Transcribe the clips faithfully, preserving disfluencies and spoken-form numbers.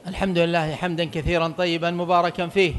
الحمد لله حمدا كثيرا طيبا مباركا فيه،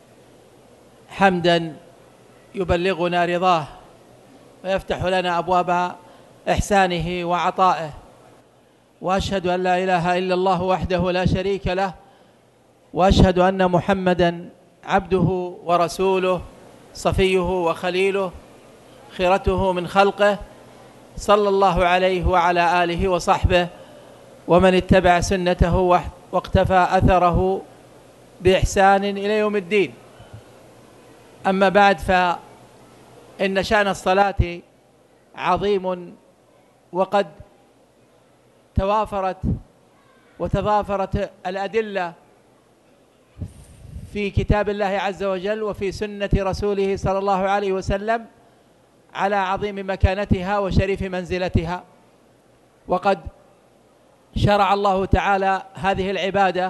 حمدا يبلغنا رضاه ويفتح لنا أبواب إحسانه وعطائه، وأشهد أن لا إله إلا الله وحده لا شريك له، وأشهد أن محمدا عبده ورسوله صفيه وخليله خيرته من خلقه، صلى الله عليه وعلى آله وصحبه ومن اتبع سنته واقتفى أثره بإحسان إلى يوم الدين. أما بعد، فإن شأن الصلاة عظيم، وقد توافرت وتضافرت الأدلة في كتاب الله عز وجل وفي سنة رسوله صلى الله عليه وسلم على عظيم مكانتها وشريف منزلتها. وقد شرع الله تعالى هذه العبادة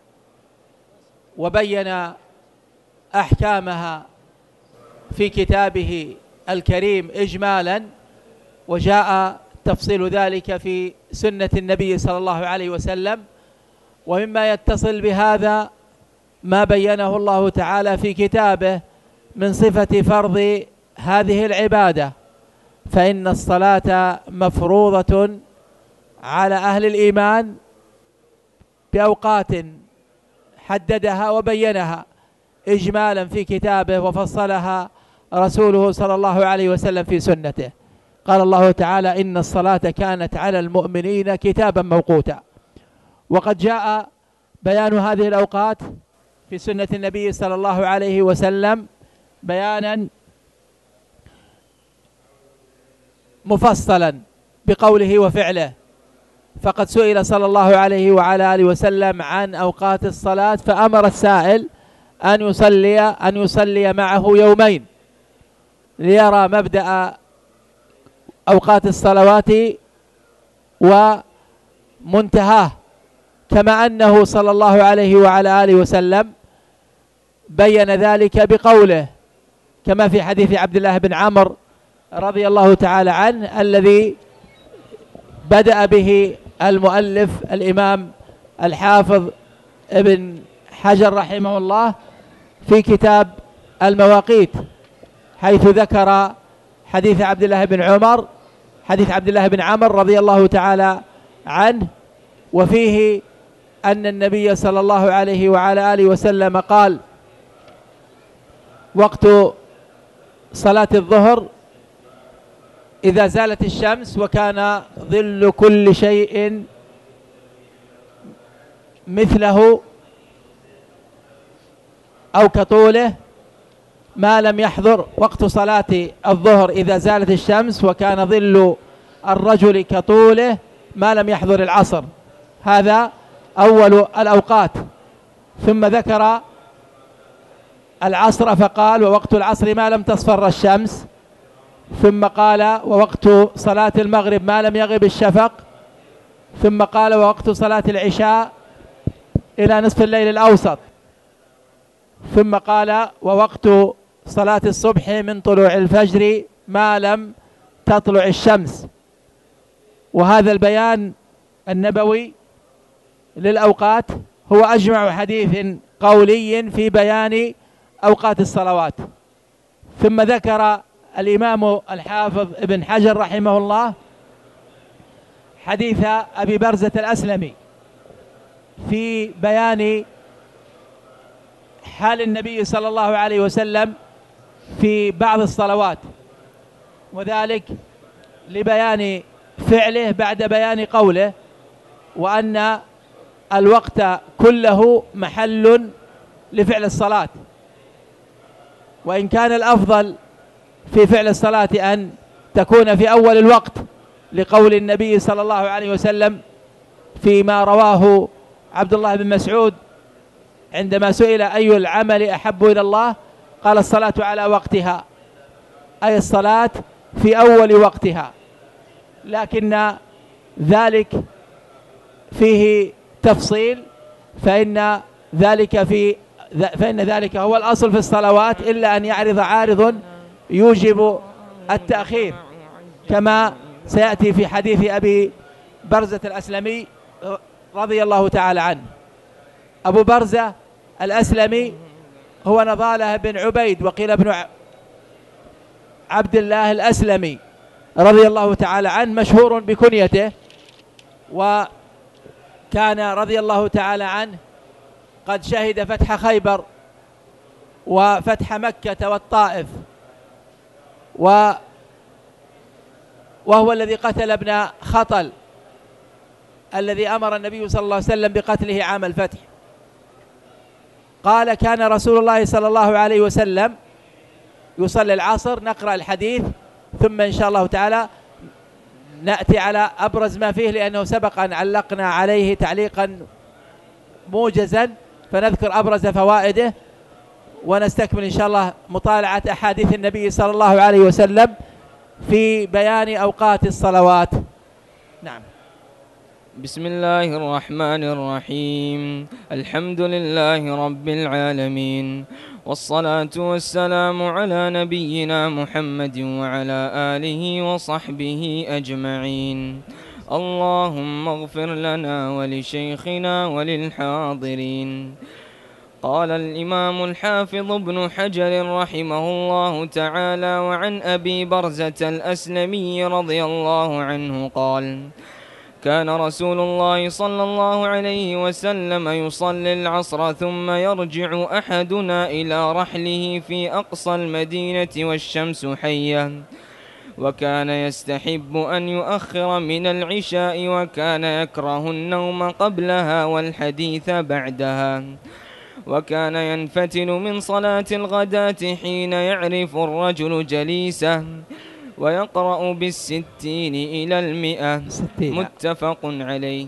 وبين أحكامها في كتابه الكريم إجمالا، وجاء تفصيل ذلك في سنة النبي صلى الله عليه وسلم. ومما يتصل بهذا ما بينه الله تعالى في كتابه من صفة فرض هذه العبادة، فإن الصلاة مفروضة على أهل الإيمان بأوقات حددها وبينها إجمالا في كتابه، وفصلها رسوله صلى الله عليه وسلم في سنته. قال الله تعالى: إن الصلاة كانت على المؤمنين كتابا موقوتا. وقد جاء بيان هذه الأوقات في سنة النبي صلى الله عليه وسلم بيانا مفصلا بقوله وفعله، فقد سئل صلى الله عليه وعلى آله وسلم عن أوقات الصلاة، فأمر السائل أن يصلي أن يصلي معه يومين ليرى مبدأ أوقات الصلوات ومنتهاه، كما أنه صلى الله عليه وعلى آله وسلم بين ذلك بقوله، كما في حديث عبد الله بن عمرو رضي الله تعالى عنه الذي بدأ به المؤلف الإمام الحافظ ابن حجر رحمه الله في كتاب المواقيت، حيث ذكر حديث عبد الله بن عمر حديث عبد الله بن عمرو رضي الله تعالى عنه، وفيه أن النبي صلى الله عليه وعلى آله وسلم قال: وقت صلاة الظهر إذا زالت الشمس وكان ظل كل شيء مثله أو كطوله ما لم يحضر. وقت صلاة الظهر إذا زالت الشمس وكان ظل الرجل كطوله ما لم يحضر العصر. هذا أول الأوقات. ثم ذكر العصر فقال: ووقت العصر ما لم تصفر الشمس. ثم قال: ووقت صلاة المغرب ما لم يغب الشفق. ثم قال: ووقت صلاة العشاء إلى نصف الليل الأوسط. ثم قال: ووقت صلاة الصبح من طلوع الفجر ما لم تطلع الشمس. وهذا البيان النبوي للأوقات هو أجمع حديث قولي في بيان أوقات الصلوات. ثم ذكر الإمام الحافظ ابن حجر رحمه الله حديث أبي برزة الأسلمي في بيان حال النبي صلى الله عليه وسلم في بعض الصلوات، وذلك لبيان فعله بعد بيان قوله، وأن الوقت كله محل لفعل الصلاة. وإن كان الأفضل في فعل الصلاة أن تكون في أول الوقت، لقول النبي صلى الله عليه وسلم فيما رواه عبد الله بن مسعود عندما سئل: أي العمل أحب إلى الله؟ قال: الصلاة على وقتها، أي الصلاة في أول وقتها. لكن ذلك فيه تفصيل، فإن ذلك في فإن ذلك هو الأصل في الصلوات، إلا أن يعرض عارض يوجب التأخير، كما سيأتي في حديث أبي برزة الأسلمي رضي الله تعالى عنه. أبو برزة الأسلمي هو نضالة بن عبيد، وقيل ابن عبد الله الأسلمي رضي الله تعالى عنه، مشهور بكنيته، وكان رضي الله تعالى عنه قد شهد فتح خيبر وفتح مكة والطائف، و وهو الذي قتل ابن خطل الذي أمر النبي صلى الله عليه وسلم بقتله عام الفتح. قال: كان رسول الله صلى الله عليه وسلم يصلي العصر. نقرأ الحديث ثم إن شاء الله تعالى نأتي على أبرز ما فيه، لأنه سبق أن علقنا عليه تعليقا موجزا، فنذكر أبرز فوائده ونستكمل إن شاء الله مطالعة أحاديث النبي صلى الله عليه وسلم في بيان أوقات الصلوات. نعم. بسم الله الرحمن الرحيم. الحمد لله رب العالمين، والصلاة والسلام على نبينا محمد وعلى آله وصحبه أجمعين. اللهم اغفر لنا ولشيخنا وللحاضرين. قال الإمام الحافظ ابن حجر رحمه الله تعالى: وعن أبي برزة الأسلمي رضي الله عنه قال: كان رسول الله صلى الله عليه وسلم يصلي العصر ثم يرجع أحدنا إلى رحله في أقصى المدينة والشمس حية، وكان يستحب أن يؤخر من العشاء، وكان يكره النوم قبلها والحديث بعدها، وكان ينفتل من صلاة الغداة حين يعرف الرجل جليسه، ويقرأ بالستين إلى المئة. متفق عليه.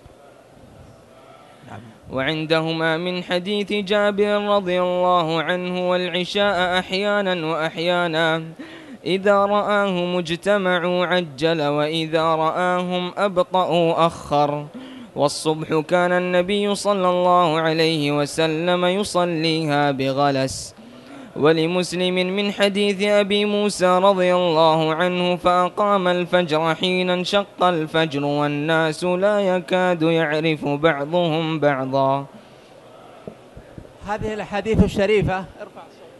وعندهما من حديث جابر رضي الله عنه: والعشاء أحيانا وأحيانا، إذا رآهم اجتمعوا عجل، وإذا رآهم أبطأوا أخر. والصبح كان النبي صلى الله عليه وسلم يصليها بغلس. ولمسلم من حديث أبي موسى رضي الله عنه: فأقام الفجر حين انشق الفجر والناس لا يكاد يعرف بعضهم بعضا. هذه الحديث الشريفة ارفع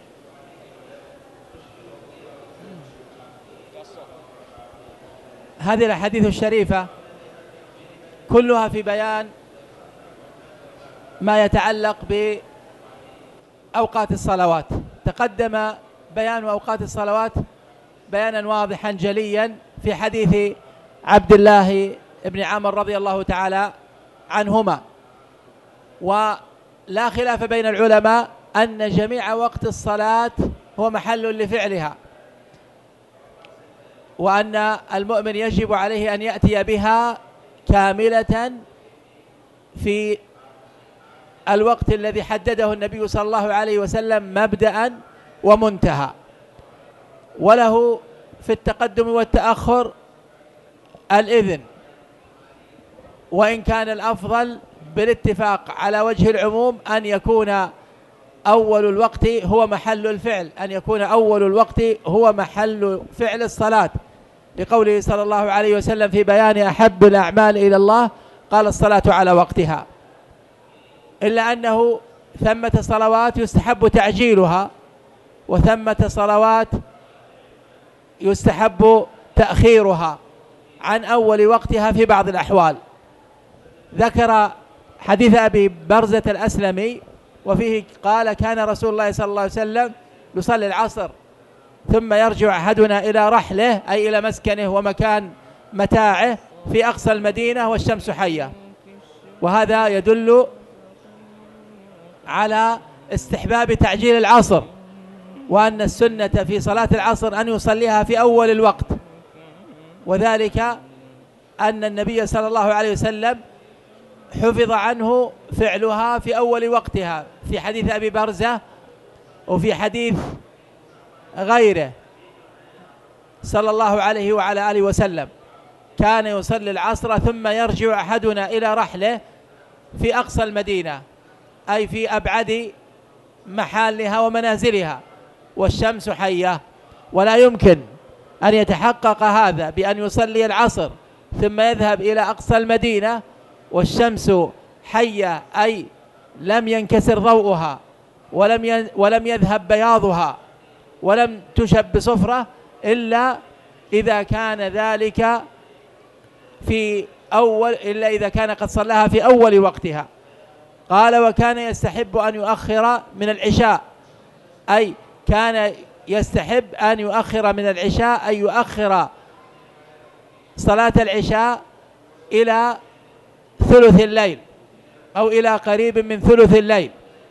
هذه الحديث الشريفة كلها في بيان ما يتعلق بأوقات الصلوات. تقدم بيان أوقات الصلوات بيانا واضحا جليا في حديث عبد الله بن عمرو رضي الله تعالى عنهما، ولا خلاف بين العلماء أن جميع وقت الصلاة هو محل لفعلها، وأن المؤمن يجب عليه أن يأتي بها كاملة في الوقت الذي حدده النبي صلى الله عليه وسلم مبدأ ومنتهى، وله في التقدم والتأخر الإذن، وإن كان الأفضل بالاتفاق على وجه العموم أن يكون أول الوقت هو محل الفعل، أن يكون أول الوقت هو محل فعل الصلاة، لقوله صلى الله عليه وسلم في بيان أحب الأعمال إلى الله قال: الصلاة على وقتها. إلا أنه ثمة صلوات يستحب تعجيلها، وثمة صلوات يستحب تأخيرها عن أول وقتها في بعض الأحوال. ذكر حديث أبي برزة الأسلمي وفيه قال: كان رسول الله صلى الله عليه وسلم يصلي العصر ثم يرجع أحدنا إلى رحله، أي إلى مسكنه ومكان متاعه، في أقصى المدينة والشمس حية. وهذا يدل على استحباب تعجيل العصر، وأن السنة في صلاة العصر أن يصليها في أول الوقت، وذلك أن النبي صلى الله عليه وسلم حفظ عنه فعلها في أول وقتها في حديث أبي برزة وفي حديث غيره صلى الله عليه وعلى آله وسلم: كان يصلي العصر ثم يرجع أحدنا إلى رحله في أقصى المدينة، أي في أبعد محلها ومنازلها، والشمس حية. ولا يمكن أن يتحقق هذا بأن يصلي العصر ثم يذهب إلى أقصى المدينة والشمس حية، أي لم ينكسر ضوءها ولم ولم يذهب بياضها ولم تشب بصفرة إلا إذا كان ذلك في أول إلا إذا كان قد صلاها في أول وقتها. قال وكان يستحب أن يؤخر من العشاء، أي كان يستحب أن يؤخر من العشاء، أي يؤخر صلاة العشاء إلى ثلث الليل أو إلى قريب من ثلث الليل،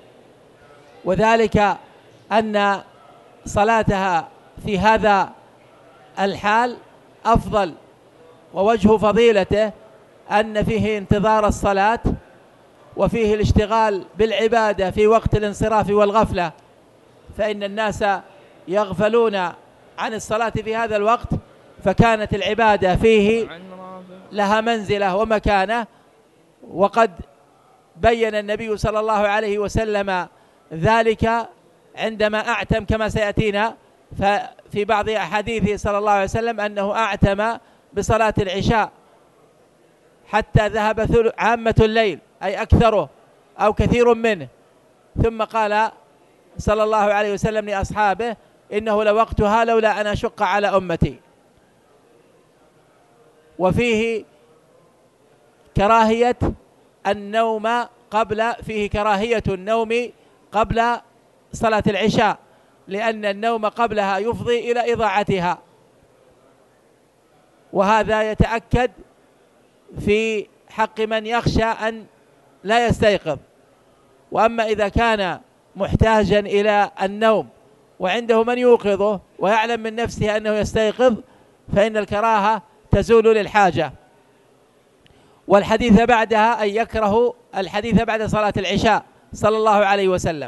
وذلك أن صلاتها في هذا الحال أفضل، ووجه فضيلته أن فيه انتظار الصلاة وفيه الاشتغال بالعبادة في وقت الانصراف والغفلة، فإن الناس يغفلون عن الصلاة في هذا الوقت، فكانت العبادة فيه لها منزلة ومكانة. وقد بين النبي صلى الله عليه وسلم ذلك عندما أعتم كما سيأتينا، ففي بعض أحاديثه صلى الله عليه وسلم أنه أعتم بصلاة العشاء حتى ذهب عامة الليل، أي أكثره أو كثير منه، ثم قال صلى الله عليه وسلم لأصحابه إنه لوقتها لولا أن أشق على أمتي. وفيه كراهية النوم قبل فيه كراهية النوم قبل صلاة العشاء، لأن النوم قبلها يفضي إلى إضاعتها، وهذا يتأكد في حق من يخشى أن لا يستيقظ. وأما إذا كان محتاجا إلى النوم وعنده من يوقظه ويعلم من نفسه أنه يستيقظ، فإن الكراهة تزول للحاجة. والحديث بعدها أن يكره الحديث بعد صلاة العشاء صلى الله عليه وسلم.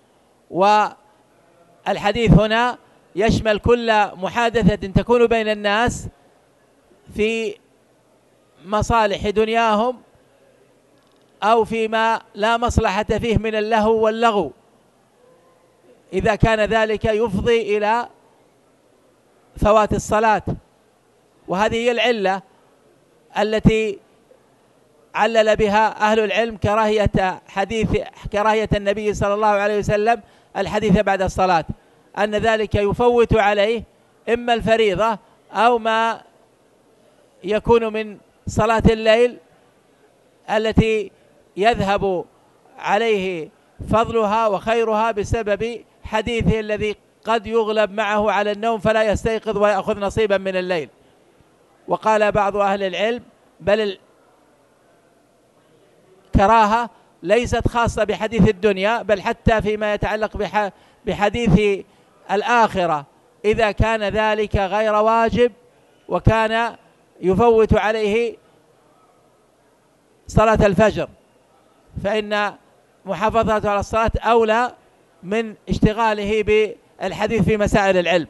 والحديث هنا يشمل كل محادثة تكون بين الناس في مصالح دنياهم أو فيما لا مصلحة فيه من اللهو واللغو، إذا كان ذلك يفضي إلى فوات الصلاة. وهذه هي العلة التي علل بها أهل العلم كراهية حديث كراهية النبي صلى الله عليه وسلم الحديث بعد الصلاة، أن ذلك يفوت عليه إما الفريضة أو ما يكون من صلاة الليل التي يذهب عليه فضلها وخيرها بسبب حديثه الذي قد يغلب معه على النوم فلا يستيقظ ويأخذ نصيبا من الليل. وقال بعض أهل العلم بل الكراهة ليست خاصة بحديث الدنيا، بل حتى فيما يتعلق بحديث الآخرة، إذا كان ذلك غير واجب وكان يفوت عليه صلاة الفجر، فإن محافظته على الصلاة أولى من اشتغاله بالحديث في مسائل العلم.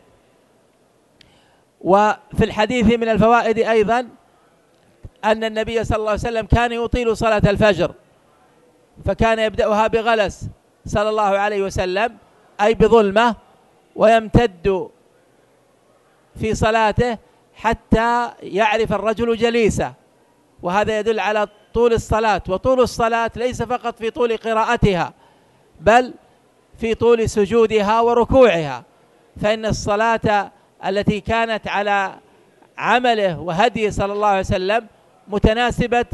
وفي الحديث من الفوائد أيضا أن النبي صلى الله عليه وسلم كان يطيل صلاة الفجر، فكان يبدأها بغلس صلى الله عليه وسلم أي بظلمة، ويمتد في صلاته حتى يعرف الرجل جليسه، وهذا يدل على طول الصلاة. وطول الصلاة ليس فقط في طول قراءتها بل في طول سجودها وركوعها، فإن الصلاة التي كانت على عمله وهديه صلى الله عليه وسلم متناسبة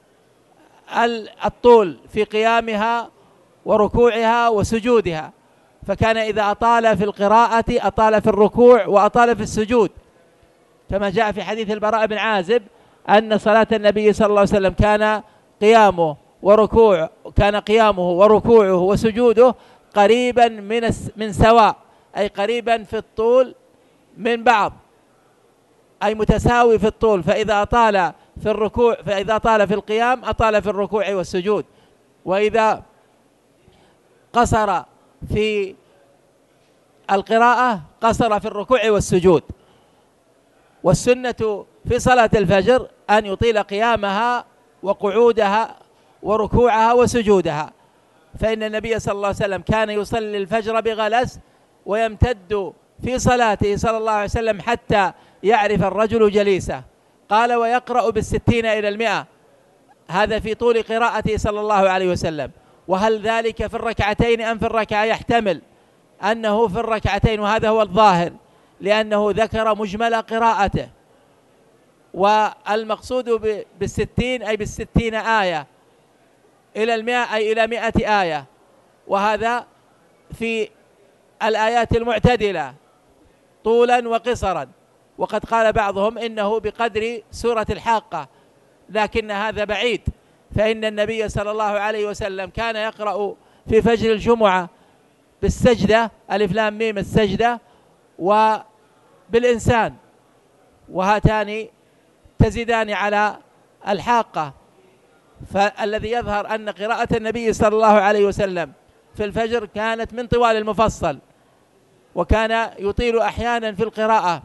الطول في قيامها وركوعها وسجودها، فكان إذا أطال في القراءة أطال في الركوع وأطال في السجود، كما جاء في حديث البراء بن عازب أن صلاة النبي صلى الله عليه وسلم كان قيامه وركوع كان قيامه وركوعه وسجوده قريبا من من سواء، أي قريبا في الطول من بعض، أي متساوي في الطول، فإذا أطال في الركوع فإذا طال في القيام أطال في الركوع والسجود، وإذا قصر في القراءة قصر في الركوع والسجود. والسنة في صلاة الفجر أن يطيل قيامها وقعودها وركوعها وسجودها، فإن النبي صلى الله عليه وسلم كان يصلي الفجر بغلس ويمتد في صلاته صلى الله عليه وسلم حتى يعرف الرجل جليسه. قال ويقرأ بالستين إلى المئة، هذا في طول قراءته صلى الله عليه وسلم. وهل ذلك في الركعتين أم في الركعة؟ يحتمل أنه في الركعتين، وهذا هو الظاهر، لأنه ذكر مجمل قراءته. والمقصود بالستين أي بالستين آية إلى المئة أي إلى مئة آية، وهذا في الآيات المعتدلة طولا وقصرا. وقد قال بعضهم إنه بقدر سورة الحاقة، لكن هذا بعيد، فإن النبي صلى الله عليه وسلم كان يقرأ في فجر الجمعة بالسجدة، ألف لام ميم السجدة، وبالإنسان، وهاتان تزيدان على الحاقة. فالذي يظهر أن قراءة النبي صلى الله عليه وسلم في الفجر كانت من طوال المفصل، وكان يطيل أحيانا في القراءة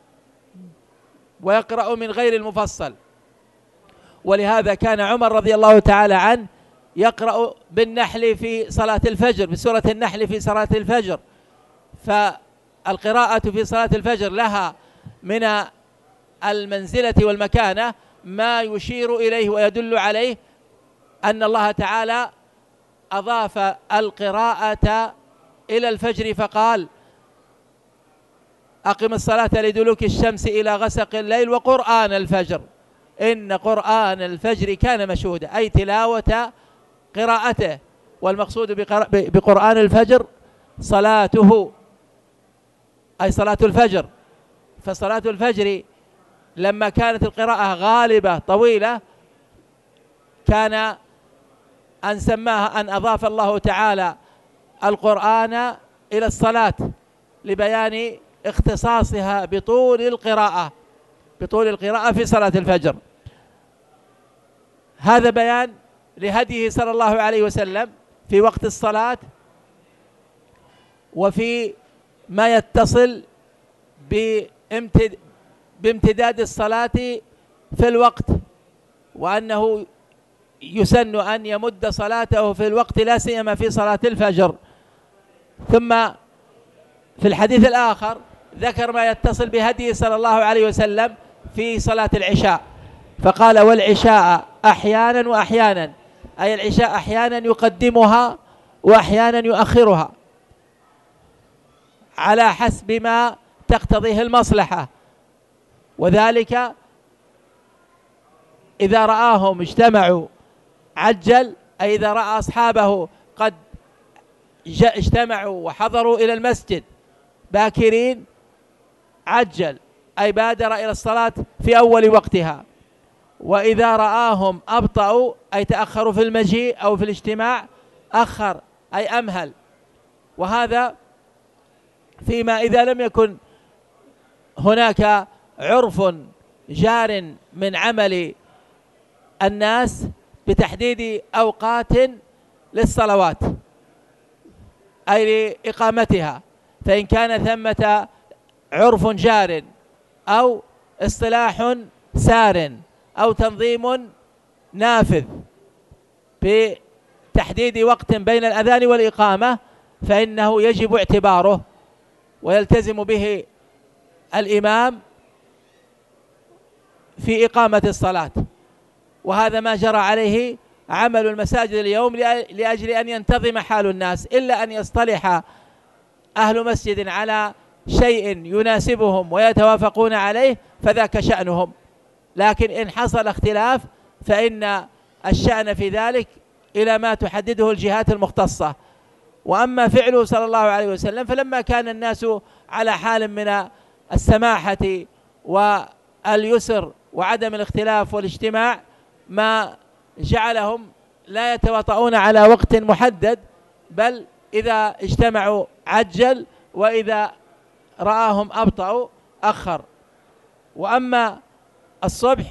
ويقرأ من غير المفصل. ولهذا كان عمر رضي الله تعالى عنه يقرأ بالنحل في صلاة الفجر، بسورة النحل في صلاة الفجر. فالقراءة في صلاة الفجر لها من المنزلة والمكانة ما يشير إليه ويدل عليه أن الله تعالى أضاف القراءة إلى الفجر، فقال: أقم الصلاة لدلوك الشمس إلى غسق الليل وقرآن الفجر إن قرآن الفجر كان مشهودا، أي تلاوة قراءته. والمقصود بقرآن الفجر صلاته، أي صلاة الفجر. فصلاة الفجر لما كانت القراءة غالبة طويلة كان أن سماها أن أضاف الله تعالى القرآن إلى الصلاة لبيان اختصاصها بطول القراءة بطول القراءة في صلاة الفجر. هذا بيان لهديه صلى الله عليه وسلم في وقت الصلاة، وفي ما يتصل بامتداد الصلاة في الوقت، وأنه يسن أن يمد صلاته في الوقت لا سيما في صلاة الفجر. ثم في الحديث الآخر ذكر ما يتصل بهديه صلى الله عليه وسلم في صلاة العشاء، فقال: والعشاء أحيانا وأحيانا، أي العشاء أحيانا يقدمها وأحيانا يؤخرها على حسب ما تقتضيه المصلحة. وذلك إذا رآهم اجتمعوا عجل، أي إذا رأى أصحابه قد اجتمعوا وحضروا إلى المسجد باكرين عجل، أي بادر إلى الصلاة في أول وقتها. وإذا رآهم أبطأوا، أي تأخروا في المجيء أو في الاجتماع، أخر، أي أمهل. وهذا فيما إذا لم يكن هناك عرف جار من عمل الناس بتحديد أوقات للصلوات، أي لإقامتها. فإن كان ثمة عرف جار أو اصطلاح سار أو تنظيم نافذ بتحديد وقت بين الأذان والإقامة، فإنه يجب اعتباره ويلتزم به الإمام في إقامة الصلاة. وهذا ما جرى عليه عمل المساجد اليوم لأجل أن ينتظم حال الناس، إلا أن يصطلح أهل مسجد على شيء يناسبهم ويتوافقون عليه فذاك شأنهم. لكن إن حصل اختلاف فإن الشأن في ذلك إلى ما تحدده الجهات المختصة. وأما فعله صلى الله عليه وسلم فلما كان الناس على حال من السماحة واليسر وعدم الاختلاف والاجتماع ما جعلهم لا يتواطؤون على وقت محدد، بل إذا اجتمعوا عجل، وإذا رآهم أبطأوا أخر. وأما الصبح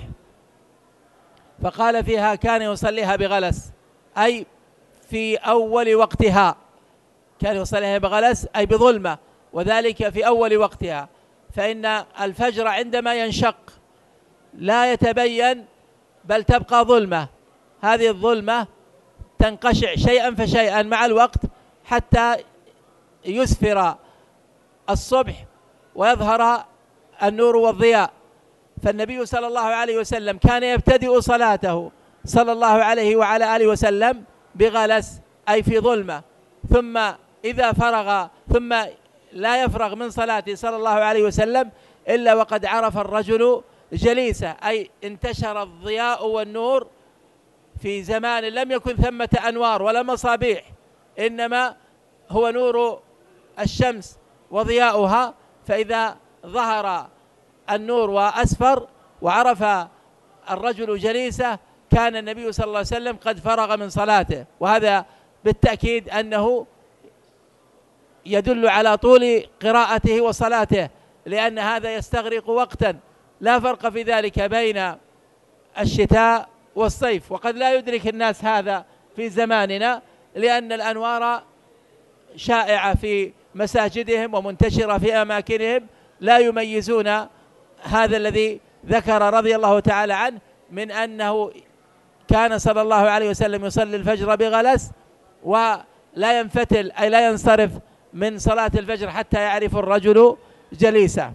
فقال فيها كان يصليها بغلس، أي في أول وقتها، كان يصليها بغلس أي بظلمة، وذلك في أول وقتها. فإن الفجر عندما ينشق لا يتبين بل تبقى ظلمة، هذه الظلمة تنقشع شيئا فشيئا مع الوقت حتى يسفر الصبح ويظهر النور والضياء. فالنبي صلى الله عليه وسلم كان يبتدئ صلاته صلى الله عليه وعلى آله وسلم بغلس، أي في ظلمة، ثم إذا فرغ ثم لا يفرغ من صلاته صلى الله عليه وسلم إلا وقد عرف الرجل جليسه، أي انتشر الضياء والنور في زمان لم يكن ثمة أنوار ولا مصابيح، إنما هو نور الشمس وضياؤها. فإذا ظهر النور وأسفر وعرف الرجل جليسه كان النبي صلى الله عليه وسلم قد فرغ من صلاته، وهذا بالتأكيد أنه يدل على طول قراءته وصلاته، لأن هذا يستغرق وقتا، لا فرق في ذلك بين الشتاء والصيف. وقد لا يدرك الناس هذا في زماننا لأن الأنوار شائعة في مساجدهم ومنتشرة في أماكنهم، لا يميزون هذا الذي ذكر رضي الله تعالى عنه من أنه كان صلى الله عليه وسلم يصلي الفجر بغلس ولا ينفتل أي لا ينصرف من صلاة الفجر حتى يعرف الرجل جليسه.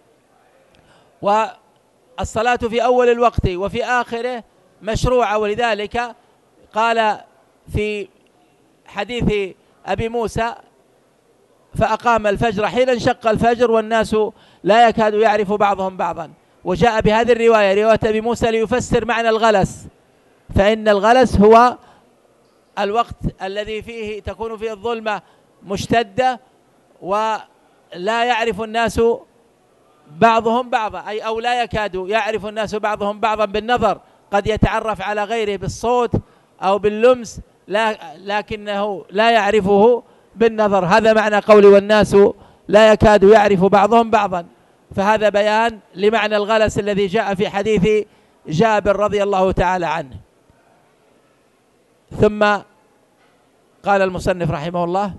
والصلاة في أول الوقت وفي آخره مشروعة، ولذلك قال في حديث أبي موسى فأقام الفجر حين انشق الفجر والناس لا يكاد يعرف بعضهم بعضا. وجاء بهذه الرواية رواية أبي موسى ليفسر معنى الغلس، فإن الغلس هو الوقت الذي فيه تكون فيه الظلمة مشتدة ولا يعرف الناس بعضهم بعضا، أي أو لا يكاد يعرف الناس بعضهم بعضا بالنظر، قد يتعرف على غيره بالصوت أو باللمس لا لكنه لا يعرفه بالنظر. هذا معنى قول والناس لا يكاد يعرف بعضهم بعضا، فهذا بيان لمعنى الغلس الذي جاء في حديث جابر رضي الله تعالى عنه. ثم قال المصنف رحمه الله: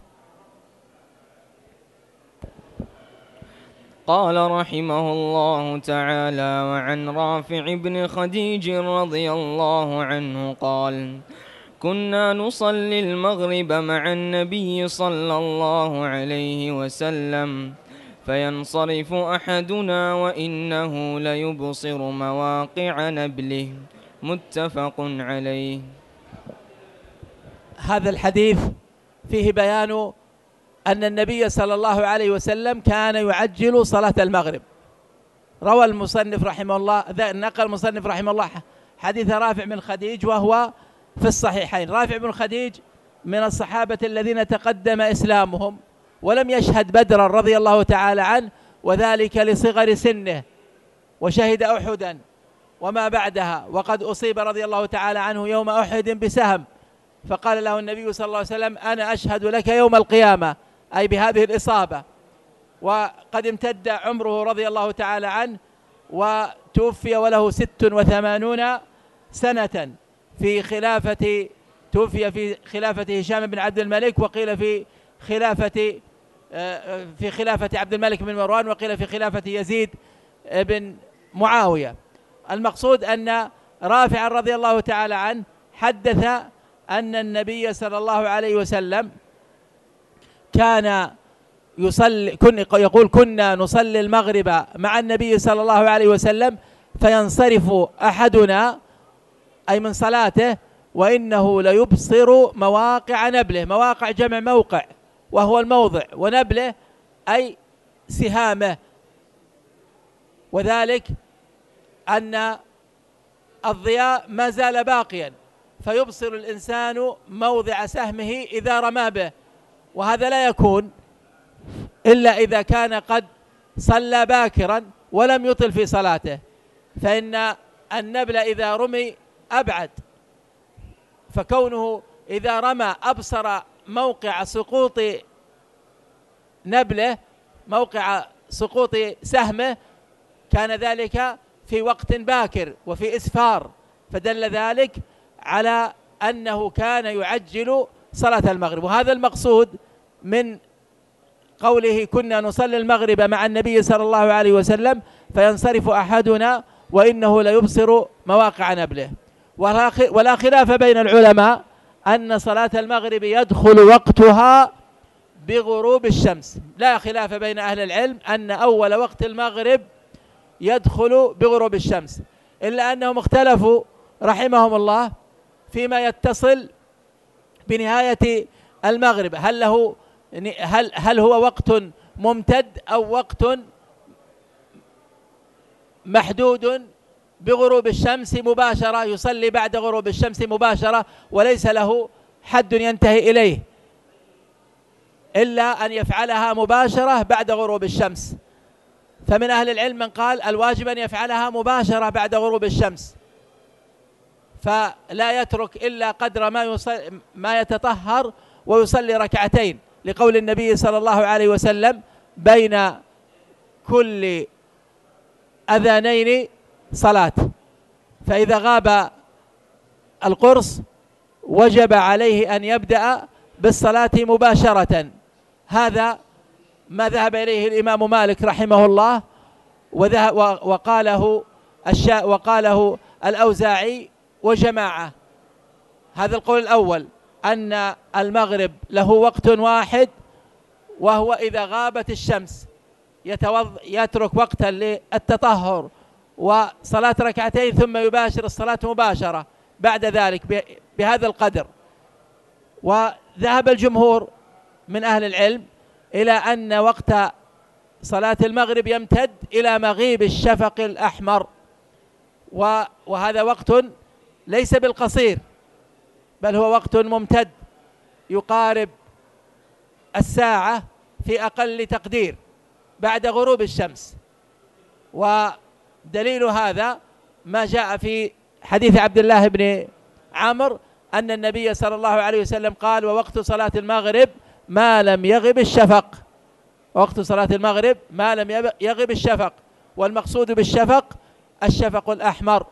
قال رحمه الله تعالى: وعن رافع بن خديج رضي الله عنه قال: كنا نصلي المغرب مع النبي صلى الله عليه وسلم فينصرف أحدنا وإنه ليبصر مواقع نبله، متفق عليه. هذا الحديث فيه بيان أن النبي صلى الله عليه وسلم كان يعجل صلاة المغرب. روى المصنف رحمه الله نقل المصنف رحمه الله حديث رافع بن خديج وهو في الصحيحين. رافع بن خديج من الصحابة الذين تقدم إسلامهم ولم يشهد بدرا رضي الله تعالى عنه، وذلك لصغر سنه، وشهد أحدا وما بعدها، وقد أصيب رضي الله تعالى عنه يوم أحد بسهم، فقال له النبي صلى الله عليه وسلم: أنا أشهد لك يوم القيامة، أي بهذه الإصابة. وقد امتد عمره رضي الله تعالى عنه وتوفي وله ست وثمانون سنة في خلافة توفي في خلافة هشام بن عبد الملك، وقيل في خلافة في خلافة عبد الملك بن مروان، وقيل في خلافة يزيد بن معاوية. المقصود أن رافع رضي الله تعالى عنه حدث أن النبي صلى الله عليه وسلم كان يصلي كن يقول: كنا نصلي المغرب مع النبي صلى الله عليه وسلم فينصرف أحدنا أي من صلاته وإنه ليبصر مواقع نبله. مواقع جمع موقع وهو الموضع، ونبله أي سهامه، وذلك أن الضياء ما زال باقيا فيبصر الإنسان موضع سهمه إذا رمى به، وهذا لا يكون إلا إذا كان قد صلى باكرا ولم يطل في صلاته، فإن النبل إذا رمي أبعد، فكونه إذا رمى أبصر موقع سقوط نبله موقع سقوط سهمه كان ذلك في وقت باكر وفي إسفار، فدل ذلك على أنه كان يعجل صلاة المغرب. وهذا المقصود من قوله: كنا نصلي المغرب مع النبي صلى الله عليه وسلم فينصرف أحدنا وإنه ليبصر مواقع نبله. ولا خلاف بين العلماء أن صلاة المغرب يدخل وقتها بغروب الشمس، لا خلاف بين أهل العلم أن أول وقت المغرب يدخل بغروب الشمس، إلا أنهم اختلفوا رحمهم الله فيما يتصل بنهاية المغرب، هل له هل هل هو وقت ممتد أو وقت محدود بغروب الشمس مباشرة، يصلي بعد غروب الشمس مباشرة وليس له حد ينتهي إليه إلا أن يفعلها مباشرة بعد غروب الشمس. فمن أهل العلم من قال الواجب أن يفعلها مباشرة بعد غروب الشمس، فلا يترك إلا قدر ما يصلي ما يتطهر ويصلي ركعتين، لقول النبي صلى الله عليه وسلم: بين كل أذانين صلاة. فإذا غاب القرص وجب عليه أن يبدأ بالصلاة مباشرة. هذا ما ذهب إليه الإمام مالك رحمه الله، وقاله وقاله الأوزاعي وجماعة. هذا القول الأول، أن المغرب له وقت واحد، وهو إذا غابت الشمس يترك وقتا للتطهر وصلاة ركعتين ثم يباشر الصلاة مباشرة بعد ذلك بهذا القدر. وذهب الجمهور من أهل العلم إلى أن وقت صلاة المغرب يمتد إلى مغيب الشفق الأحمر، وهذا وقت ليس بالقصير، بل هو وقت ممتد يقارب الساعة في أقل تقدير بعد غروب الشمس. ودليل هذا ما جاء في حديث عبد الله بن عمرو أن النبي صلى الله عليه وسلم قال: ووقت صلاة المغرب ما لم يغب الشفق. وقت صلاة المغرب ما لم يغب الشفق، والمقصود بالشفق الشفق الأحمر.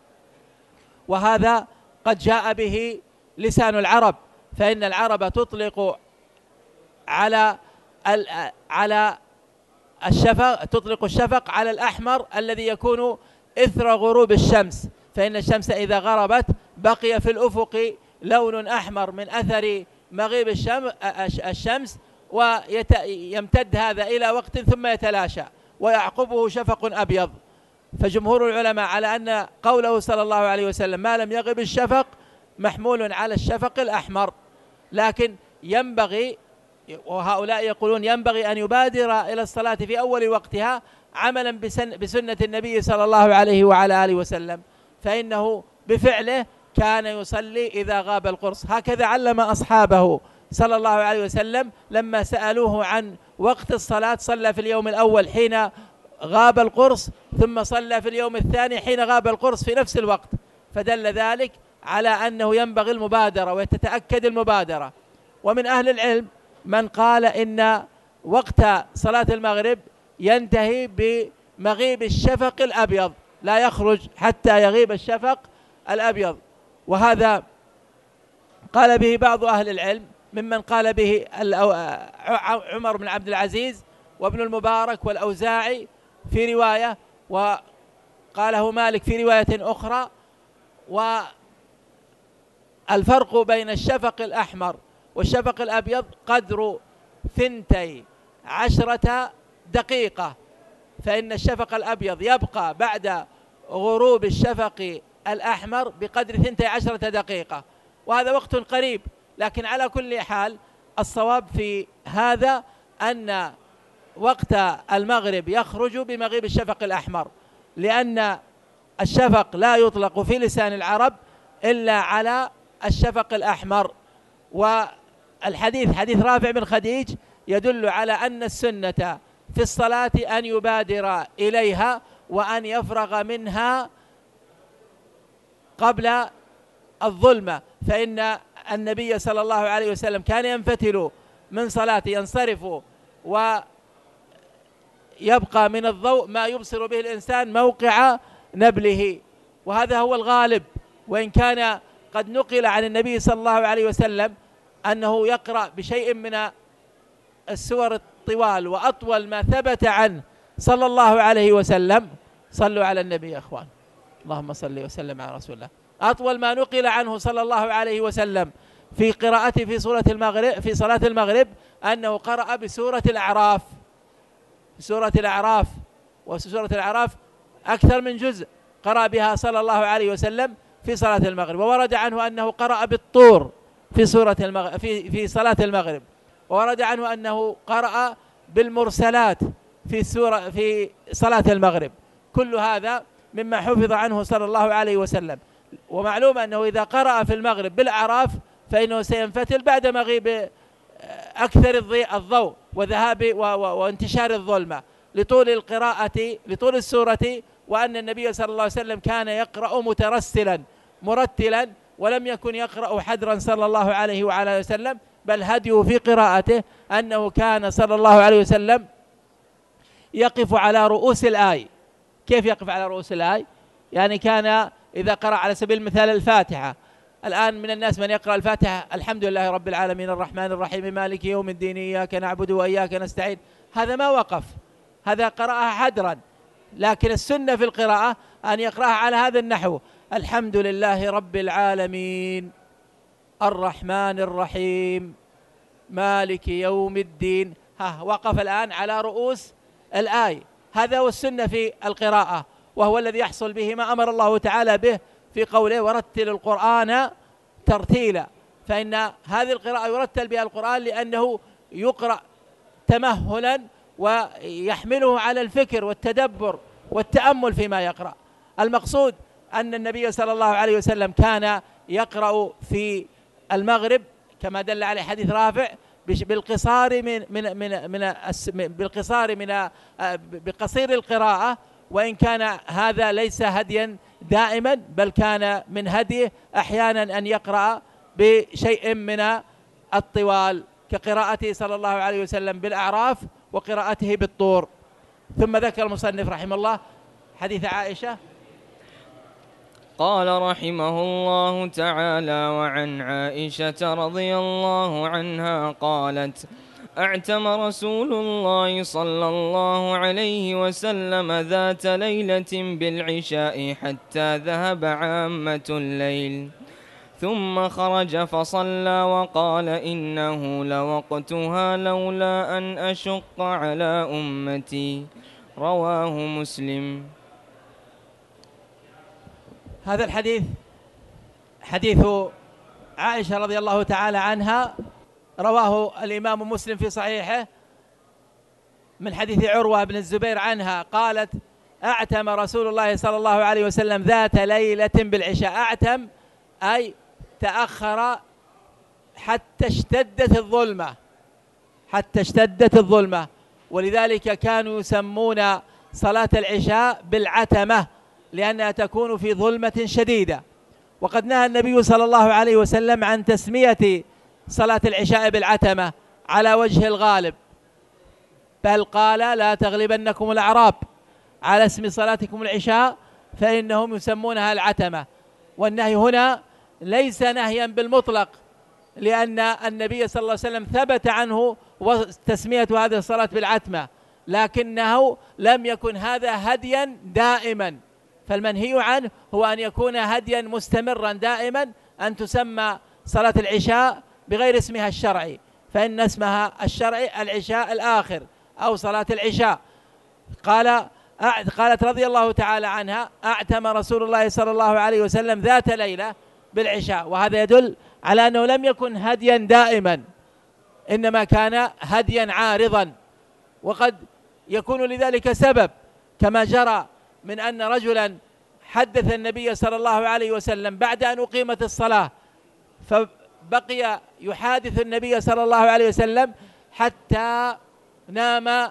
وهذا قد جاء به لسان العرب، فإن العرب تطلق على على الشفق تطلق الشفق على الأحمر الذي يكون إثر غروب الشمس، فإن الشمس إذا غربت بقي في الأفق لون أحمر من أثر مغيب الشمس، ويمتد هذا إلى وقت ثم يتلاشى ويعقبه شفق أبيض. فجمهور العلماء على أن قوله صلى الله عليه وسلم ما لم يغب الشفق محمول على الشفق الأحمر، لكن ينبغي، وهؤلاء يقولون ينبغي أن يبادر إلى الصلاة في أول وقتها عملا بسنة النبي صلى الله عليه وعلى آله وسلم، فإنه بفعله كان يصلي إذا غاب القرص. هكذا علم أصحابه صلى الله عليه وسلم لما سألوه عن وقت الصلاة، صلى في اليوم الأول حين غاب القرص، ثم صلى في اليوم الثاني حين غاب القرص في نفس الوقت، فدل ذلك على أنه ينبغي المبادرة وتتأكد المبادرة. ومن أهل العلم من قال إن وقت صلاة المغرب ينتهي بمغيب الشفق الأبيض، لا يخرج حتى يغيب الشفق الأبيض، وهذا قال به بعض أهل العلم ممن قال به عمر بن عبد العزيز وابن المبارك والأوزاعي في رواية، وقاله مالك في رواية أخرى. والفرق بين الشفق الأحمر والشفق الأبيض قدر ثنتي عشرة دقيقة، فإن الشفق الأبيض يبقى بعد غروب الشفق الأحمر بقدر ثنتي عشرة دقيقة، وهذا وقت قريب. لكن على كل حال الصواب في هذا أن وقت المغرب يخرج بمغيب الشفق الأحمر، لأن الشفق لا يطلق في لسان العرب إلا على الشفق الأحمر. والحديث حديث رافع بن خديج يدل على أن السنة في الصلاة أن يبادر إليها وأن يفرغ منها قبل الظلمة، فإن النبي صلى الله عليه وسلم كان ينفتل من صلاته، ينصرف ويبقى من الضوء ما يبصر به الإنسان موقع نبله، وهذا هو الغالب. وإن كان قد نقل عن النبي صلى الله عليه وسلم أنه يقرأ بشيء من السور الطوال، وأطول ما ثبت عنه صلى الله عليه وسلم، صلوا على النبي يا أخوان، اللهم صل وسلم على رسول الله، أطول ما نقل عنه صلى الله عليه وسلم في قراءته في سورة المغرب في صلاة المغرب أنه قرأ بسورة الأعراف، سورة الأعراف، وسورة الأعراف أكثر من جزء قرأ بها صلى الله عليه وسلم في صلاة المغرب. وورد عنه أنه قرأ بالطور في سورة المغرب في في صلاة المغرب. وورد عنه أنه قرأ بالمرسلات في سورة في صلاة المغرب. كل هذا مما حفظ عنه صلى الله عليه وسلم. ومعلوم أنه إذا قرأ في المغرب بالأعراف فإنه سينفتل بعد مغيب أكثر الضوء وذهاب وانتشار الظلمة لطول القراءة لطول السورة، وأن النبي صلى الله عليه وسلم كان يقرأ مترسلا مرتلا، ولم يكن يقرأ حدرا صلى الله عليه وعلى وسلم، بل هديه في قراءته أنه كان صلى الله عليه وسلم يقف على رؤوس الآي. كيف يقف على رؤوس الآي؟ يعني كان إذا قرأ على سبيل المثال الفاتحة، الآن من الناس من يقرأ الفاتحة الحمد لله رب العالمين الرحمن الرحيم مالك يوم الدين إياك نعبد وإياك نستعين، هذا ما وقف، هذا قرأها حدرا. لكن السنة في القراءة أن يقرأها على هذا النحو: الحمد لله رب العالمين الرحمن الرحيم مالك يوم الدين. ها وقف الآن على رؤوس الآية. هذا هو السنة في القراءة، وهو الذي يحصل به ما أمر الله تعالى به في قوله: ورتل القرآن ترتيلا. فإن هذه القراءة يرتل بها القرآن لأنه يقرأ تمهلا ويحمله على الفكر والتدبر والتأمل فيما يقرأ. المقصود أن النبي صلى الله عليه وسلم كان يقرأ في المغرب كما دل عليه حديث رافع بالقصار من من من من بالقصار من بقصير القراءة، وإن كان هذا ليس هديا دائما، بل كان من هديه أحيانا أن يقرأ بشيء من الطوال كقراءته صلى الله عليه وسلم بالأعراف وقراءته بالطور. ثم ذكر المصنف رحمه الله حديث عائشة قال رحمه الله تعالى: وعن عائشة رضي الله عنها قالت: أعتم رسول الله صلى الله عليه وسلم ذات ليلة بالعشاء حتى ذهب عامة الليل، ثم خرج فصلى وقال: إنه لوقتها لولا أن أشق على أمتي. رواه مسلم. هذا الحديث حديث عائشة رضي الله تعالى عنها، رواه الإمام مسلم في صحيحه من حديث عروة بن الزبير عنها قالت: أعتم رسول الله صلى الله عليه وسلم ذات ليلة بالعشاء. أعتم أي تأخر حتى اشتدت الظلمة حتى اشتدت الظلمة ولذلك كانوا يسمون صلاة العشاء بالعتمة، لأنها تكون في ظلمة شديدة. وقد نهى النبي صلى الله عليه وسلم عن تسمية صلاة العشاء بالعتمة على وجه الغالب، بل قال: لا تغلبنكم الأعراب على اسم صلاتكم العشاء فإنهم يسمونها العتمة. والنهي هنا ليس نهيا بالمطلق، لأن النبي صلى الله عليه وسلم ثبت عنه تسمية هذه الصلاة بالعتمة، لكنه لم يكن هذا هديا دائما. فالمنهي عنه هو أن يكون هديا مستمرا دائما، أن تسمى صلاة العشاء بغير اسمها الشرعي، فإن اسمها الشرعي العشاء الآخر أو صلاة العشاء. قال قالت رضي الله تعالى عنها: أعتم رسول الله صلى الله عليه وسلم ذات ليلة بالعشاء. وهذا يدل على أنه لم يكن هديا دائما، إنما كان هديا عارضا. وقد يكون لذلك سبب، كما جرى من أن رجلا حدث النبي صلى الله عليه وسلم بعد أن أقيمت الصلاة، فبقي يحادث النبي صلى الله عليه وسلم حتى نام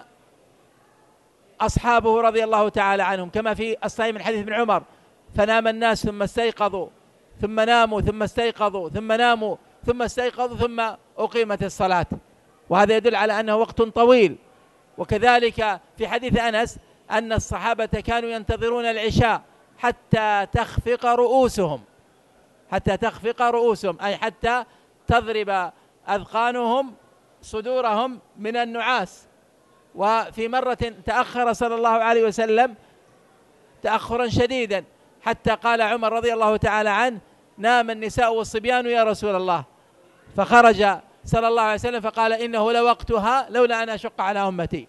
أصحابه رضي الله تعالى عنهم، كما في الصحيح من حديث ابن عمر: فنام الناس ثم استيقظوا ثم ناموا ثم استيقظوا ثم ناموا ثم استيقظوا ثم أقيمت الصلاة. وهذا يدل على أنه وقت طويل. وكذلك في حديث أنس أن الصحابة كانوا ينتظرون العشاء حتى تخفق رؤوسهم حتى تخفق رؤوسهم أي حتى تضرب أذقانهم صدورهم من النعاس. وفي مرة تأخر صلى الله عليه وسلم تأخرا شديدا حتى قال عمر رضي الله تعالى عنه: نام النساء والصبيان يا رسول الله. فخرج صلى الله عليه وسلم فقال: إنه لوقتها لولا أن أشق على أمتي.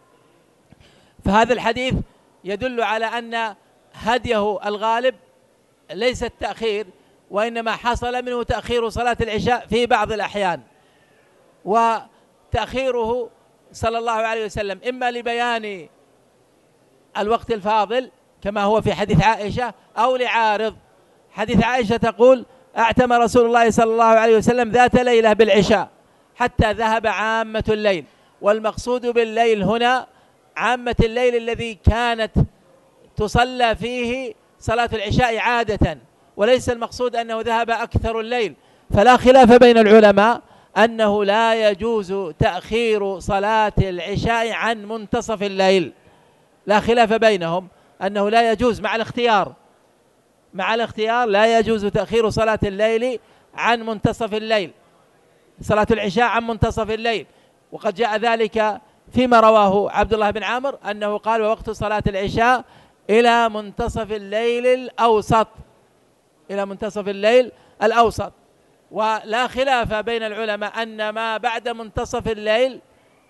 فهذا الحديث يدل على أن هديه الغالب ليس التأخير، وإنما حصل منه تأخير صلاة العشاء في بعض الأحيان. وتأخيره صلى الله عليه وسلم إما لبيان الوقت الفاضل كما هو في حديث عائشة، أو لعارض. حديث عائشة تقول: اعتم رسول الله صلى الله عليه وسلم ذات ليلة بالعشاء حتى ذهب عامة الليل. والمقصود بالليل هنا عامة الليل الذي كانت تصلى فيه صلاة العشاء عادة، وليس المقصود أنه ذهب أكثر الليل. فلا خلاف بين العلماء أنه لا يجوز تأخير صلاة العشاء عن منتصف الليل، لا خلاف بينهم أنه لا يجوز مع الاختيار، مع الاختيار لا يجوز تأخير صلاة الليل عن منتصف الليل، صلاة العشاء عن منتصف الليل. وقد جاء ذلك فيما رواه عبد الله بن عمرو أنه قال: ووقت صلاة العشاء إلى منتصف الليل الأوسط، إلى منتصف الليل الأوسط. ولا خلاف بين العلماء أن ما بعد منتصف الليل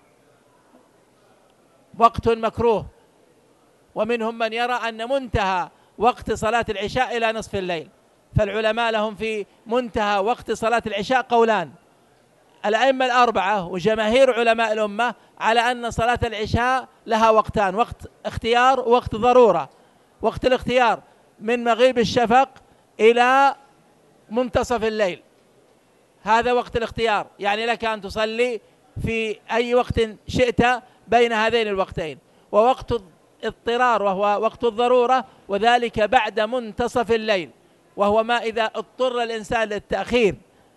وقت مكروه، ومنهم من يرى أن منتهى وقت صلاة العشاء إلى نصف الليل. فالعلماء لهم في منتهى وقت صلاة العشاء قولان، الأئمة الأربعة وجماهير علماء الأمة على أن صلاة العشاء لها وقتان: وقت اختيار ووقت ضرورة. وقت الاختيار من مغيب الشفق إلى منتصف الليل، هذا وقت الاختيار، يعني لك أن تصلي في أي وقت شئت بين هذين الوقتين. ووقت اضطرار وهو وقت الضرورة، وذلك بعد منتصف الليل، وهو ما إذا اضطر الإنسان للتأخير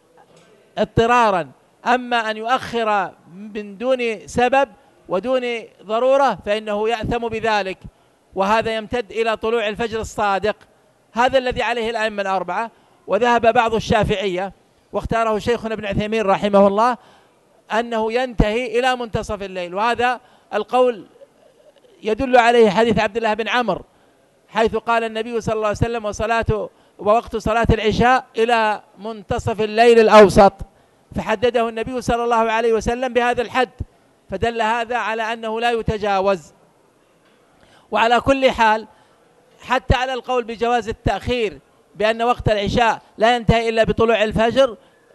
اضطرارا. أما أن يؤخر من دون سبب ودون ضرورة فإنه يأثم بذلك، وهذا يمتد إلى طلوع الفجر الصادق. هذا الذي عليه الأئمة الأربعة. وذهب بعض الشافعية واختاره شيخنا ابن عثيمين رحمه الله أنه ينتهي إلى منتصف الليل، وهذا القول يدل عليه حديث عبد الله بن عمرو حيث قال النبي صلى الله عليه وسلم: وصلاة ووقت صلاة العشاء إلى منتصف الليل الأوسط، فحدده النبي صلى الله عليه وسلم بهذا الحد، فدل هذا على أنه لا يتجاوز. وعلى كل حال، حتى على القول بجواز التأخير بأن وقت العشاء لا ينتهي إلا بطلوع الفجر،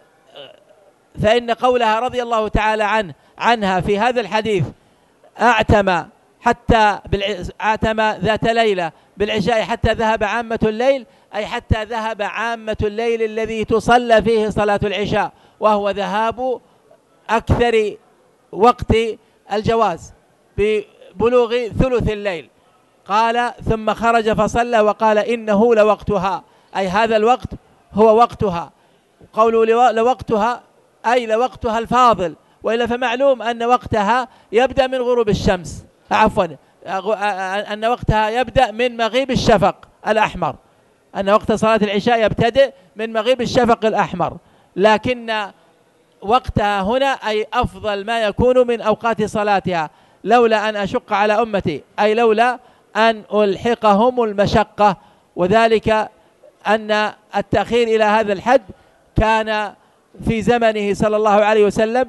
فإن قولها رضي الله تعالى عنه عنها في هذا الحديث: أعتم حتى أعتم ذات ليلة بالعشاء حتى ذهب عامة الليل، أي حتى ذهب عامة الليل الذي تصلى فيه صلاة العشاء، وهو ذهاب أكثر وقت الجواز ببلوغ ثلث الليل. قال: ثم خرج فصلى وقال: إنه لوقتها، أي هذا الوقت هو وقتها. قوله لوقتها أي لوقتها الفاضل، وإلا فمعلوم أن وقتها يبدأ من غروب الشمس، عفوا أن وقتها يبدأ من مغيب الشفق الأحمر، أن وقت صلاة العشاء يبتدئ من مغيب الشفق الأحمر، لكن وقتها هنا أي أفضل ما يكون من أوقات صلاتها، لولا أن أشق على أمتي، أي لولا أن ألحقهم المشقة. وذلك أن التأخير إلى هذا الحد كان في زمنه صلى الله عليه وسلم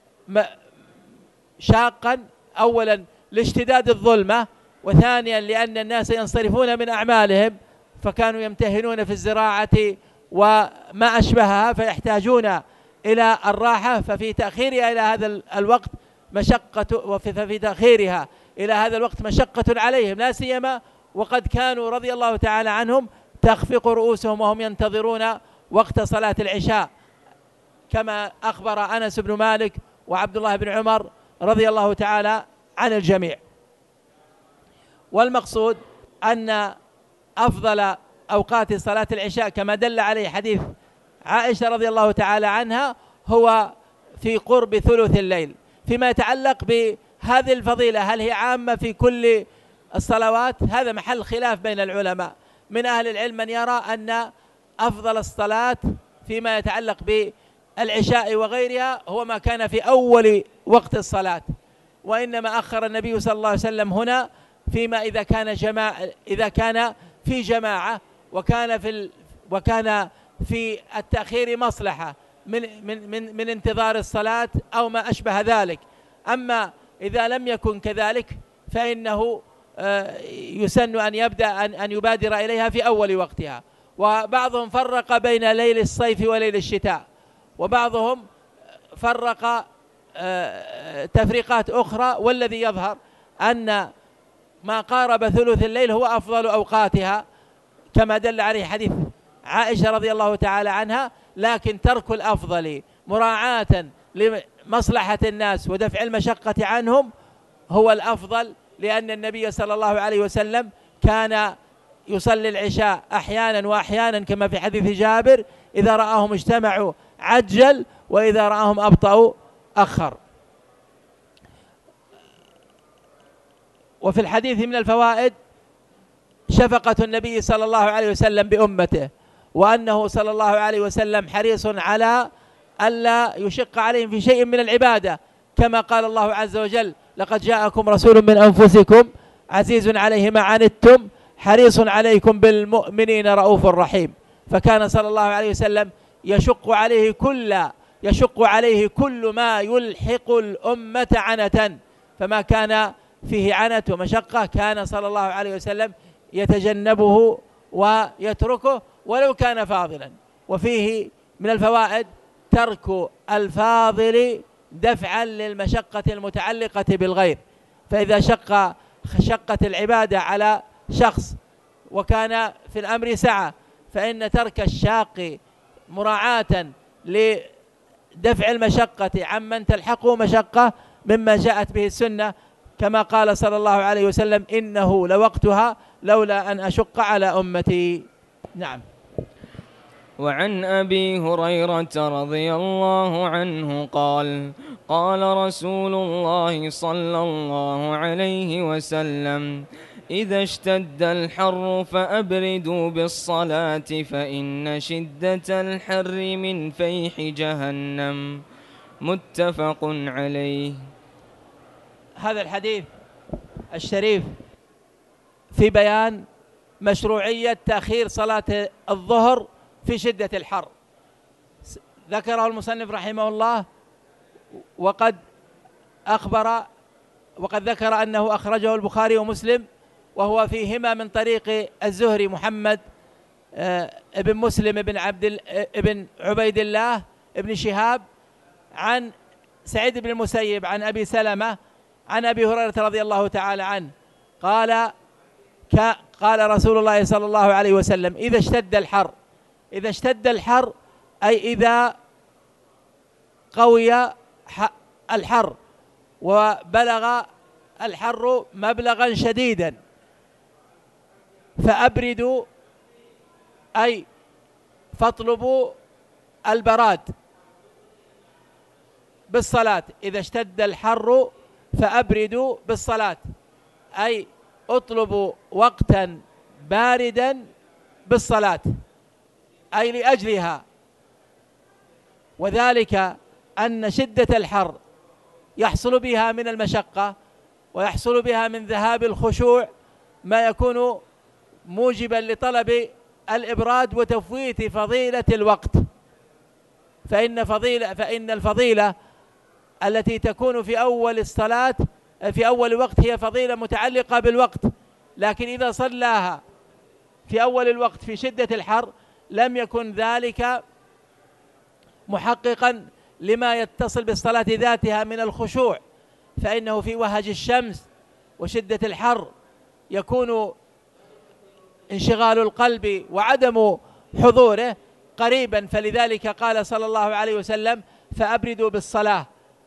شاقا، أولا لاشتداد الظلمة، وثانيا لأن الناس ينصرفون من أعمالهم، فكانوا يمتهنون في الزراعة وما أشبهها فيحتاجون إلى الراحة، ففي تأخيرها إلى هذا الوقت مشقة، وفي تأخيرها إلى هذا الوقت مشقة عليهم، لا سيما وقد كانوا رضي الله تعالى عنهم تخفق رؤوسهم وهم ينتظرون وقت صلاة العشاء، كما أخبر أنس بن مالك وعبد الله بن عمر رضي الله تعالى عن الجميع. والمقصود أن أفضل أوقات صلاة العشاء كما دل عليه حديث عائشة رضي الله تعالى عنها هو في قرب ثلث الليل. فيما يتعلق بهذه الفضيلة هل هي عامة في كل الصلوات؟ هذا محل خلاف بين العلماء. من أهل العلم من يرى أن أفضل الصلاة فيما يتعلق بالعشاء وغيرها هو ما كان في أول وقت الصلاة، وإنما أخر النبي صلى الله عليه وسلم هنا فيما إذا كان جماعة إذا كان في جماعة وكان في ال وكان في التأخير مصلحة من من من من انتظار الصلاة أو ما أشبه ذلك. أما إذا لم يكن كذلك فإنه يسن أن يبدأ أن أن يبادر إليها في أول وقتها. وبعضهم فرق بين ليل الصيف وليل الشتاء، وبعضهم فرق تفريقات أخرى، والذي يظهر أن ما قارب ثلث الليل هو أفضل أوقاتها كما دل عليه حديث عائشة رضي الله تعالى عنها، لكن ترك الأفضل مراعاة لمصلحة الناس ودفع المشقة عنهم هو الأفضل، لأن النبي صلى الله عليه وسلم كان يصلي العشاء أحيانا وأحيانا كما في حديث جابر، إذا رآهم اجتمعوا عجل وإذا رآهم أبطأوا أخر. وفي الحديث من الفوائد شفقة النبي صلى الله عليه وسلم بأمته، وأنه صلى الله عليه وسلم حريص على ألا يشق عليهم في شيء من العبادة، كما قال الله عز وجل: لقد جاءكم رسول من أنفسكم عزيز عليه ما عنتم حريص عليكم بالمؤمنين رؤوف رحيم. فكان صلى الله عليه وسلم يشق عليه كل يشق عليه كل ما يلحق الأمة عنة، فما كان فيه عنة ومشقة كان صلى الله عليه وسلم يتجنبه ويتركه ولو كان فاضلا. وفيه من الفوائد ترك الفاضل دفعا للمشقة المتعلقة بالغير، فإذا شق شقت العبادة على شخص وكان في الأمر سعة، فإن ترك الشاق مراعاة لدفع المشقة عمن تلحقه مشقة مما جاءت به السنة، كما قال صلى الله عليه وسلم: إنه لوقتها لولا أن أشق على أمتي. نعم. وعن أبي هريرة رضي الله عنه قال: قال رسول الله صلى الله عليه وسلم: إذا اشتد الحر فأبردوا بالصلاة فإن شدة الحر من فيح جهنم. متفق عليه. هذا الحديث الشريف في بيان مشروعية تأخير صلاة الظهر في شدة الحر، ذكره المصنف رحمه الله، وقد أخبر وقد ذكر أنه أخرجه البخاري ومسلم، وهو فيهما من طريق الزهري محمد ابن مسلم ابن عبد ابن عبيد الله ابن شهاب عن سعيد بن المسيب عن أبي سلمة عن أبي هريرة رضي الله تعالى عنه قال: قال رسول الله صلى الله عليه وسلم: إذا اشتد الحر، إذا اشتد الحر أي إذا قوي الحر وبلغ الحر مبلغا شديدا، فأبردوا أي فاطلبوا البراد بالصلاة. إذا اشتد الحر فأبردوا بالصلاة أي اطلبوا وقتا باردا بالصلاة أي لأجلها، وذلك أن شدة الحر يحصل بها من المشقة ويحصل بها من ذهاب الخشوع ما يكون موجبا لطلب الإبراد وتفويت فضيلة الوقت، فإن فضيلة فإن الفضيلة التي تكون في أول الصلاة في أول وقت هي فضيلة متعلقة بالوقت، لكن إذا صلاها في أول الوقت في شدة الحر لم يكن ذلك محققا لما يتصل بالصلاة ذاتها من الخشوع، فإنه في وهج الشمس وشدة الحر يكون انشغال القلب وعدم حضوره قريبا، فلذلك قال صلى الله عليه وسلم: فأبردوا بالصلاة.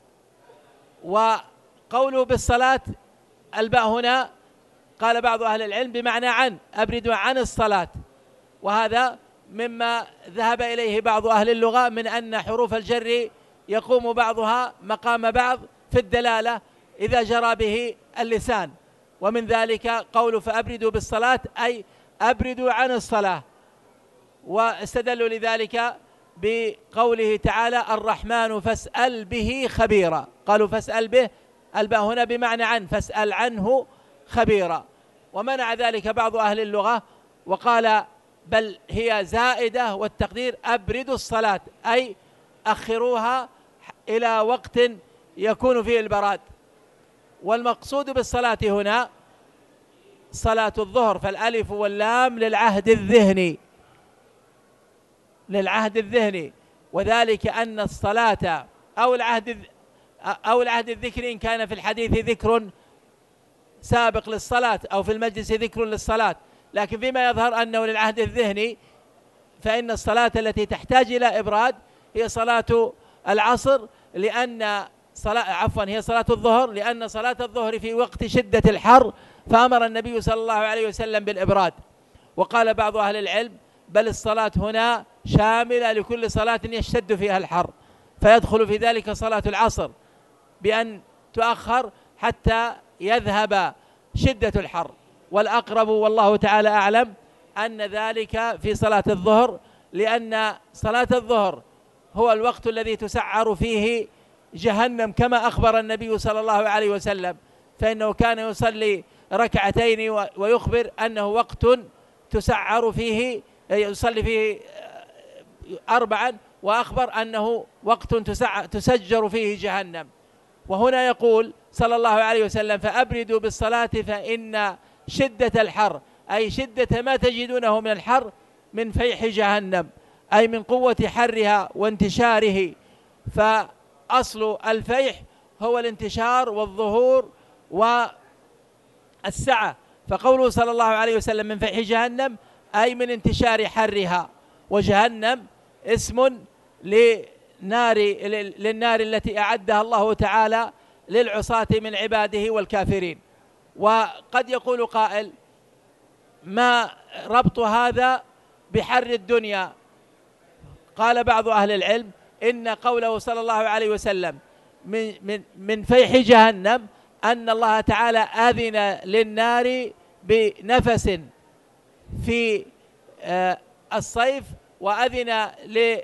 وقوله بالصلاة الباء هنا قال بعض أهل العلم بمعنى عن، أبردوا عن الصلاة، وهذا مما ذهب إليه بعض أهل اللغة من أن حروف الجر يقوم بعضها مقام بعض في الدلالة إذا جرى به اللسان، ومن ذلك قول فأبردوا بالصلاة أي أبردوا عن الصلاة. واستدلوا لذلك بقوله تعالى: الرحمن فاسأل به خبيرا، قالوا فاسأل به الباء هنا بمعنى عن، فاسأل عنه خبيرا. ومنع ذلك بعض أهل اللغة وقال بل هي زائدة، والتقدير أبردوا الصلاة أي أخروها إلى وقت يكون فيه البراد. والمقصود بالصلاة هنا صلاة الظهر، فالألف واللام للعهد الذهني، للعهد الذهني، وذلك أن الصلاة أو العهد أو العهد الذكري إن كان في الحديث ذكر سابق للصلاة أو في المجلس ذكر للصلاة، لكن فيما يظهر أنه للعهد الذهني، فإن الصلاة التي تحتاج إلى إبراد هي صلاة العصر، لأن صلاة عفوا هي صلاة الظهر، لأن صلاة الظهر في وقت شدة الحر، فأمر النبي صلى الله عليه وسلم بالإبراد. وقال بعض أهل العلم بل الصلاة هنا شاملة لكل صلاة يشتد فيها الحر، فيدخل في ذلك صلاة العصر بأن تؤخر حتى يذهب شدة الحر. والأقرب والله تعالى أعلم أن ذلك في صلاة الظهر، لأن صلاة الظهر هو الوقت الذي تسعر فيه جهنم كما أخبر النبي صلى الله عليه وسلم، فإنه كان يصلي ركعتين ويخبر أنه وقت تسعر فيه، يصلي فيه أربعا، وأخبر أنه وقت تسجر فيه جهنم. وهنا يقول صلى الله عليه وسلم فأبردوا بالصلاة فإن شدة الحر، أي شدة ما تجدونه من الحر من فيح جهنم، أي من قوة حرها وانتشاره. فأصل الفيح هو الانتشار والظهور والسعة، فقوله صلى الله عليه وسلم من فيح جهنم أي من انتشار حرها. وجهنم اسم لنار للنار التي أعدها الله تعالى للعصاة من عباده والكافرين. وقد يقول قائل ما ربط هذا بحر الدنيا؟ قال بعض أهل العلم إن قوله صلى الله عليه وسلم من, من, من فيح جهنم أن الله تعالى أذن للنار بنفس في الصيف، وأذن ل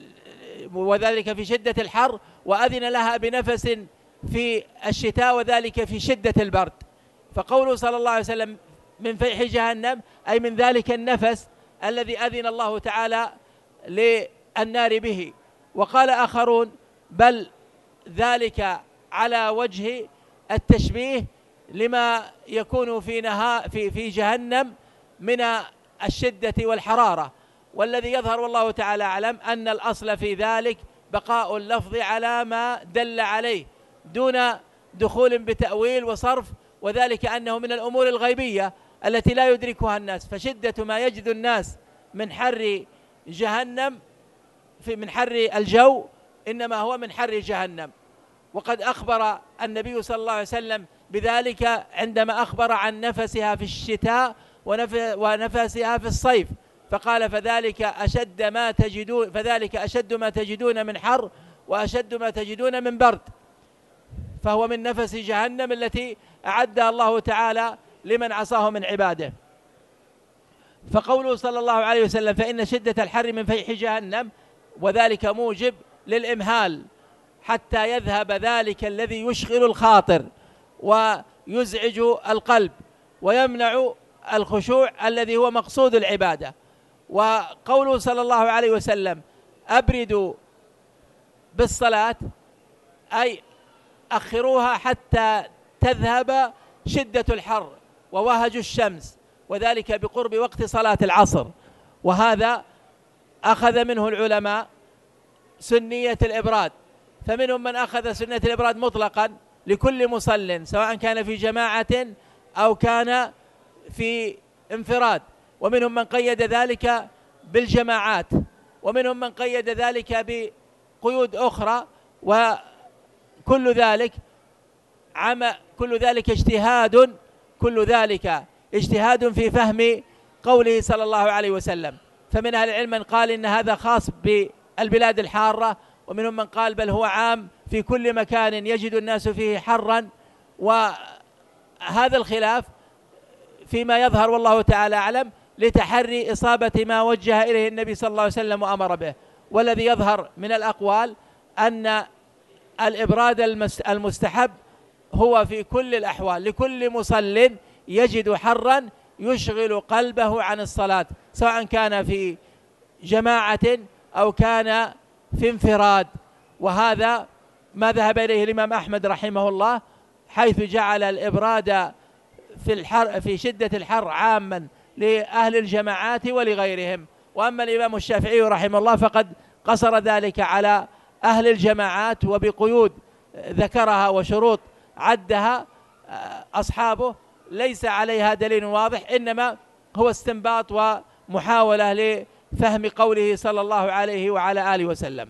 وذلك في شدة الحر، وأذن لها بنفس في الشتاء وذلك في شدة البرد. فقوله صلى الله عليه وسلم من فيح جهنم أي من ذلك النفس الذي أذن الله تعالى للنار به. وقال آخرون بل ذلك على وجه التشبيه لما يكون في نهار في في جهنم من الشدة والحرارة. والذي يظهر والله تعالى أعلم أن الأصل في ذلك بقاء اللفظ على ما دل عليه دون دخول بتأويل وصرف، وذلك أنه من الأمور الغيبية التي لا يدركها الناس. فشدة ما يجد الناس من حر جهنم في من حر الجو إنما هو من حر جهنم. وقد أخبر النبي صلى الله عليه وسلم بذلك عندما أخبر عن نفسها في الشتاء ونفسها في الصيف، فقال فذلك أشد ما تجدون فذلك أشد ما تجدون من حر وأشد ما تجدون من برد، فهو من نفس جهنم التي أعدها الله تعالى لمن عصاه من عباده. فقوله صلى الله عليه وسلم فإن شدة الحر من فيح جهنم، وذلك موجب للإمهال حتى يذهب ذلك الذي يشغل الخاطر ويزعج القلب ويمنع الخشوع الذي هو مقصود العبادة. وقوله صلى الله عليه وسلم أبردوا بالصلاة أي أخروها حتى تذهب شدة الحر ووهج الشمس، وذلك بقرب وقت صلاة العصر. وهذا أخذ منه العلماء سنية الإبراد، فمنهم من أخذ سنة الإبراد مطلقا لكل مصل سواء كان في جماعة أو كان في انفراد، ومنهم من قيد ذلك بالجماعات، ومنهم من قيد ذلك بقيود أخرى. وكل ذلك عم كل ذلك اجتهاد كل ذلك اجتهاد في فهم قوله صلى الله عليه وسلم. فمن أهل العلم من قال إن هذا خاص بالبلاد الحارة، ومنهم من قال بل هو عام في كل مكان يجد الناس فيه حرا. وهذا الخلاف فيما يظهر والله تعالى أعلم لتحري إصابة ما وجه إليه النبي صلى الله عليه وسلم وأمر به. والذي يظهر من الأقوال أن الإبراد المستحب هو في كل الأحوال لكل مصل يجد حرا يشغل قلبه عن الصلاة، سواء كان في جماعة أو كان في انفراد. وهذا ما ذهب إليه الإمام أحمد رحمه الله، حيث جعل الإبراد في الحر في شدة الحر عاما لأهل الجماعات ولغيرهم. وأما الإمام الشافعي رحمه الله فقد قصر ذلك على أهل الجماعات وبقيود ذكرها وشروط عدها أصحابه ليس عليها دليل واضح، إنما هو استنباط ومحاولة لفهم قوله صلى الله عليه وعلى آله وسلم.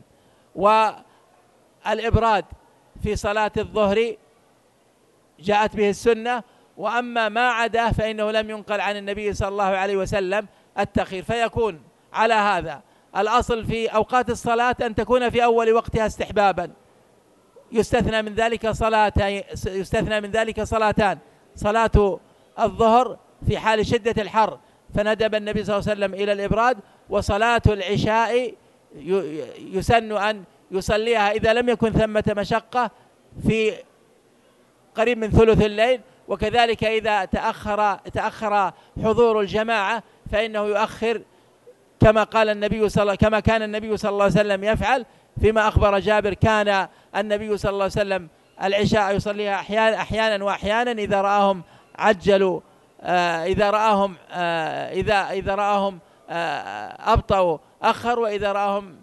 والإبراد في صلاة الظهر جاءت به السنة، وأما ما عداه فإنه لم ينقل عن النبي صلى الله عليه وسلم التأخير. فيكون على هذا الأصل في أوقات الصلاة أن تكون في أول وقتها استحبابا، يستثنى من ذلك صلاتان يستثنى من ذلك صلاتان صلاة الظهر في حال شدة الحر فندب النبي صلى الله عليه وسلم إلى الإبراد، وصلاة العشاء يسن أن يصليها إذا لم يكن ثمة مشقة في قريب من ثلث الليل، وكذلك إذا تأخر تأخر حضور الجماعة فإنه يؤخر كما قال النبي صلى كما كان النبي صلى الله عليه وسلم يفعل، فيما أخبر جابر كان النبي صلى الله عليه وسلم العشاء يصليها أحيانا أحيانا وأحيانا إذا رآهم عجلوا آه إذا رآهم آه إذا إذا رآهم آه أبطأوا أخر، وإذا رآهم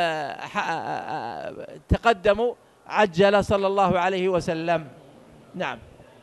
آه تقدموا عجل صلى الله عليه وسلم. نعم.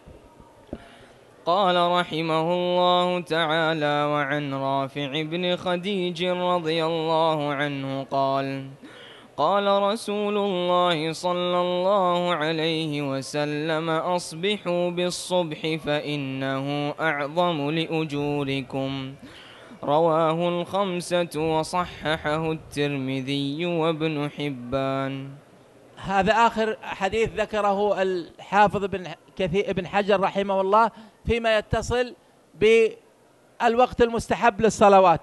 قال رحمه الله تعالى: وعن رافع بن خديج رضي الله عنه قال: قال رسول الله صلى الله عليه وسلم: أصبحوا بالصبح فإنه أعظم لأجوركم. رواه الخمسة وصححه الترمذي وابن حبان. هذا آخر حديث ذكره الحافظ بن كثير بن حجر رحمه الله فيما يتصل بالوقت المستحب للصلوات،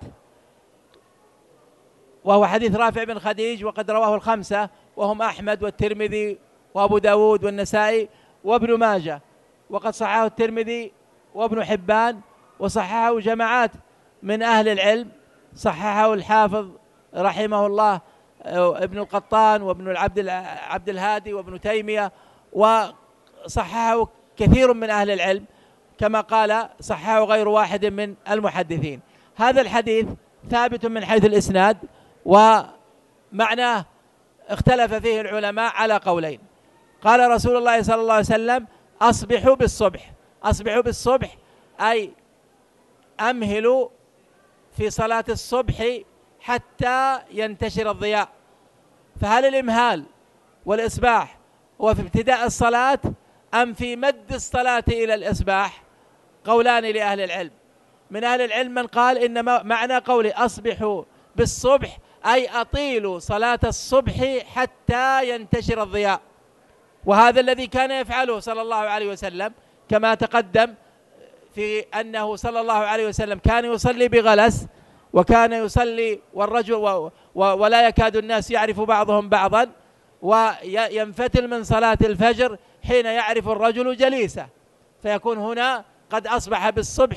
وهو حديث رافع بن خديج، وقد رواه الخمسة وهم أحمد والترمذي وأبو داود والنسائي وابن ماجه، وقد صححه الترمذي وابن حبان، وصححه جماعات من أهل العلم، صححه الحافظ رحمه الله ابن القطان وابن العبد عبد الهادي وابن تيمية، وصححه كثير من أهل العلم كما قال صححه غير واحد من المحدثين. هذا الحديث ثابت من حيث الإسناد، ومعناه اختلف فيه العلماء على قولين. قال رسول الله صلى الله عليه وسلم: أصبحوا بالصبح. أصبحوا بالصبح أي أمهلوا في صلاة الصبح حتى ينتشر الضياء. فهل الإمهال والإصباح هو في ابتداء الصلاة أم في مد الصلاة إلى الإصباح؟ قولان لأهل العلم. من أهل العلم من قال إن معنى قوله أصبحوا بالصبح أي أطيلوا صلاة الصبح حتى ينتشر الضياء، وهذا الذي كان يفعله صلى الله عليه وسلم كما تقدم في أنه صلى الله عليه وسلم كان يصلي بغلس، وكان يصلي والرجل و و ولا يكاد الناس يعرف بعضهم بعضا، وينفتل من صلاة الفجر حين يعرف الرجل جليسه، فيكون هنا قد أصبح بالصبح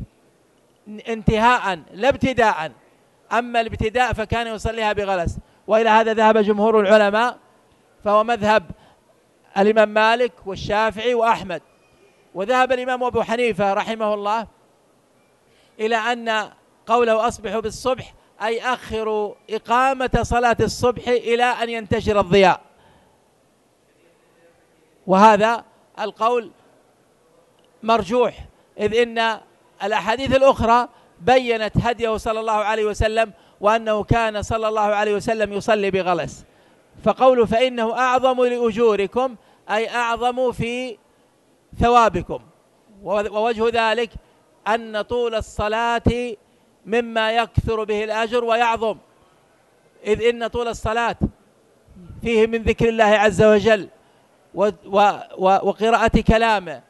انتهاء لا ابتداء. أما الابتداء فكان يصليها بغلس، وإلى هذا ذهب جمهور العلماء، فهو مذهب الإمام مالك والشافعي وأحمد. وذهب الإمام أبو حنيفة رحمه الله إلى أن قوله أصبحوا بالصبح أي أخروا إقامة صلاة الصبح إلى أن ينتشر الضياء، وهذا القول مرجوح، إذ إن الأحاديث الأخرى بيّنت هديه صلى الله عليه وسلم وأنه كان صلى الله عليه وسلم يصلي بغلس. فقوله فإنه أعظم لأجوركم أي أعظم في ثوابكم، ووجه ذلك أن طول الصلاة مما يكثر به الأجر ويعظم، إذ إن طول الصلاة فيه من ذكر الله عز وجل وقراءة كلامه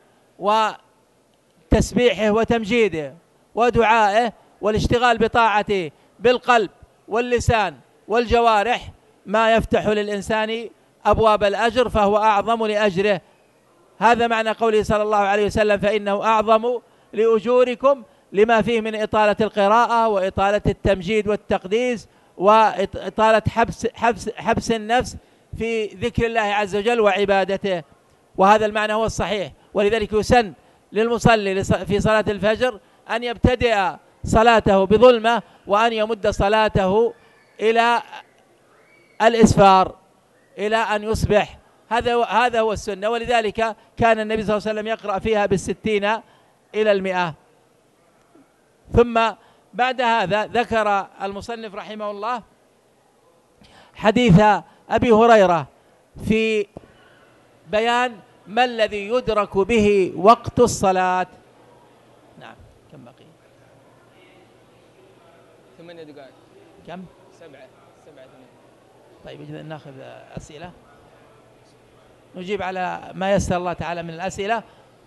وتسبيحه وتمجيده ودعائه والاشتغال بطاعته بالقلب واللسان والجوارح ما يفتح للإنسان أبواب الأجر، فهو أعظم لأجره. هذا معنى قوله صلى الله عليه وسلم فإنه أعظم لأجوركم، لما فيه من إطالة القراءة وإطالة التمجيد والتقديس وإطالة حبس, حبس, حبس النفس في ذكر الله عز وجل وعبادته، وهذا المعنى هو الصحيح. ولذلك يسن للمصلي في صلاة الفجر أن يبتدئ صلاته بظلمة وأن يمد صلاته إلى الإسفار، إلى أن يصبح. هذا هذا هو السنة، ولذلك كان النبي صلى الله عليه وسلم يقرأ فيها بالستين إلى المئة. ثم بعد هذا ذكر المصنف رحمه الله حديث أبي هريرة في بيان ما الذي يدرك به وقت الصلاة. نعم. كم بقي؟ ثمانية دقائق. كم؟ سبعة سبعة ثمانية. طيب إذا ناخذ أسئلة، نجيب على ما يسر الله تعالى من الأسئلة.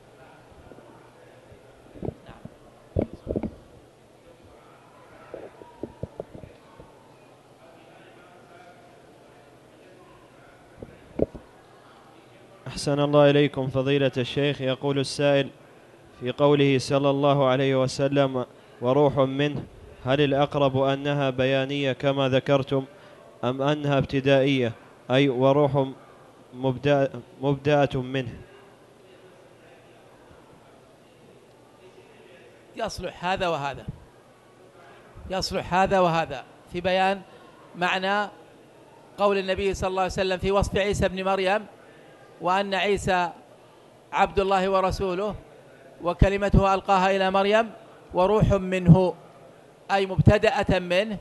أحسن الله إليكم فضيلة الشيخ. يقول السائل في قوله صلى الله عليه وسلم وروح منه، هل الأقرب أنها بيانية كما ذكرتم أم أنها ابتدائية، أي وروح مبدأة منه؟ يصلح هذا وهذا، يصلح هذا وهذا في بيان معنى قول النبي صلى الله عليه وسلم في وصف عيسى بن مريم، وأن عيسى عبد الله ورسوله وكلمته ألقاها إلى مريم وروح منه، أي مبتدأة منه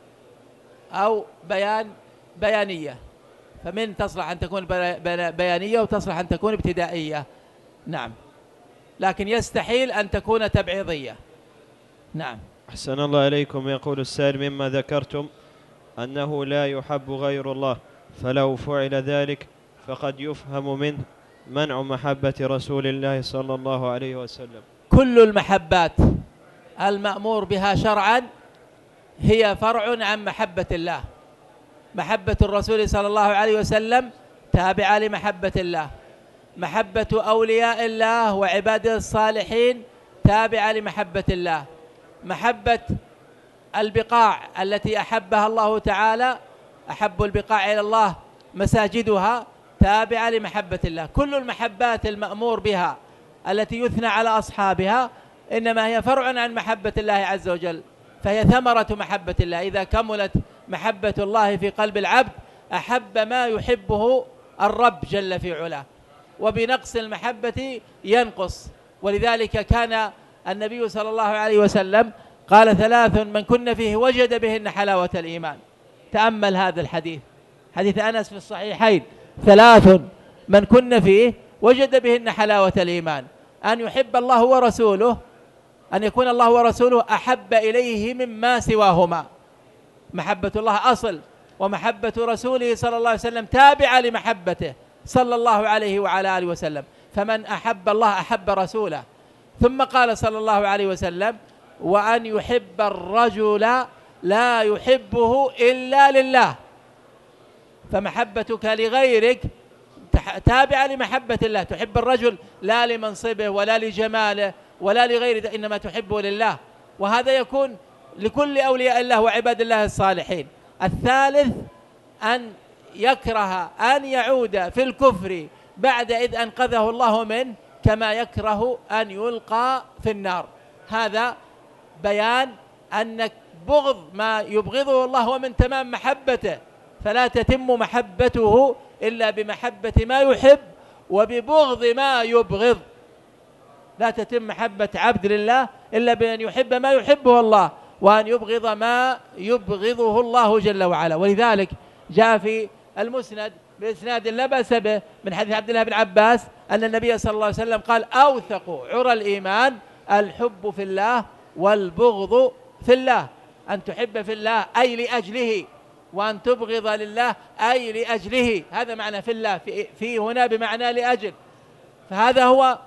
أو بيان بيانية. فمن تصلح أن تكون بيانية وتصلح أن تكون ابتدائية. نعم، لكن يستحيل أن تكون تبعيضية. نعم. أحسن الله إليكم. يقول السائل مما ذكرتم أنه لا يحب غير الله، فلو فعل ذلك فقد يفهم منه منع محبة رسول الله صلى الله عليه وسلم. كل المحبات المأمور بها شرعا هي فرع عن محبة الله. محبة الرسول صلى الله عليه وسلم تابعة لمحبة الله، محبة أولياء الله وعباده الصالحين تابعة لمحبة الله، محبة البقاع التي أحبها الله تعالى، أحب البقاع إلى الله مساجدها، تابعة لمحبة الله. كل المحبات المأمور بها التي يثنى على أصحابها إنما هي فرع عن محبة الله عز وجل، فهي ثمرة محبة الله. إذا كملت محبة الله في قلب العبد أحب ما يحبه الرب جل في علاه، وبنقص المحبة ينقص. ولذلك كان النبي صلى الله عليه وسلم قال ثلاث من كن فيه وجد بهن حلاوة الإيمان. تأمل هذا الحديث، حديث أنس في الصحيحين: ثلاث من كن فيه وجد بهن حلاوة الإيمان، أن يحب الله ورسوله، أن يكون الله ورسوله أحب إليه مما سواهما. محبة الله أصل، ومحبة رسوله صلى الله عليه وسلم تابعة لمحبته صلى الله عليه وعلى آله وسلم. فمن أحب الله أحب رسوله. ثم قال صلى الله عليه وسلم: وأن يحب الرجل لا يحبه إلا لله. فمحبتك لغيرك تابعة لمحبة الله. تحب الرجل لا لمنصبه ولا لجماله ولا لغيره، إنما تحبه لله. وهذا يكون لكل أولياء الله وعباد الله الصالحين. الثالث أن يكره أن يعود في الكفر بعد إذ أنقذه الله منه، كما يكره أن يلقى في النار. هذا بيان أنك بغض ما يبغضه الله ومن تمام محبته، فلا تتم محبته إلا بمحبة ما يحب وببغض ما يبغض. لا تتم محبة عبد لله إلا بأن يحب ما يحبه الله وأن يبغض ما يبغضه الله جل وعلا. ولذلك جاء في المسند بإسناد لا بأس به من حديث عبد الله بن عباس أن النبي صلى الله عليه وسلم قال: أوثق عرى الإيمان الحب في الله والبغض في الله. أن تحب في الله أي لأجله، وأن تبغض لله أي لأجله. هذا معنى في الله، في, في هنا بمعنى لأجل. فهذا هو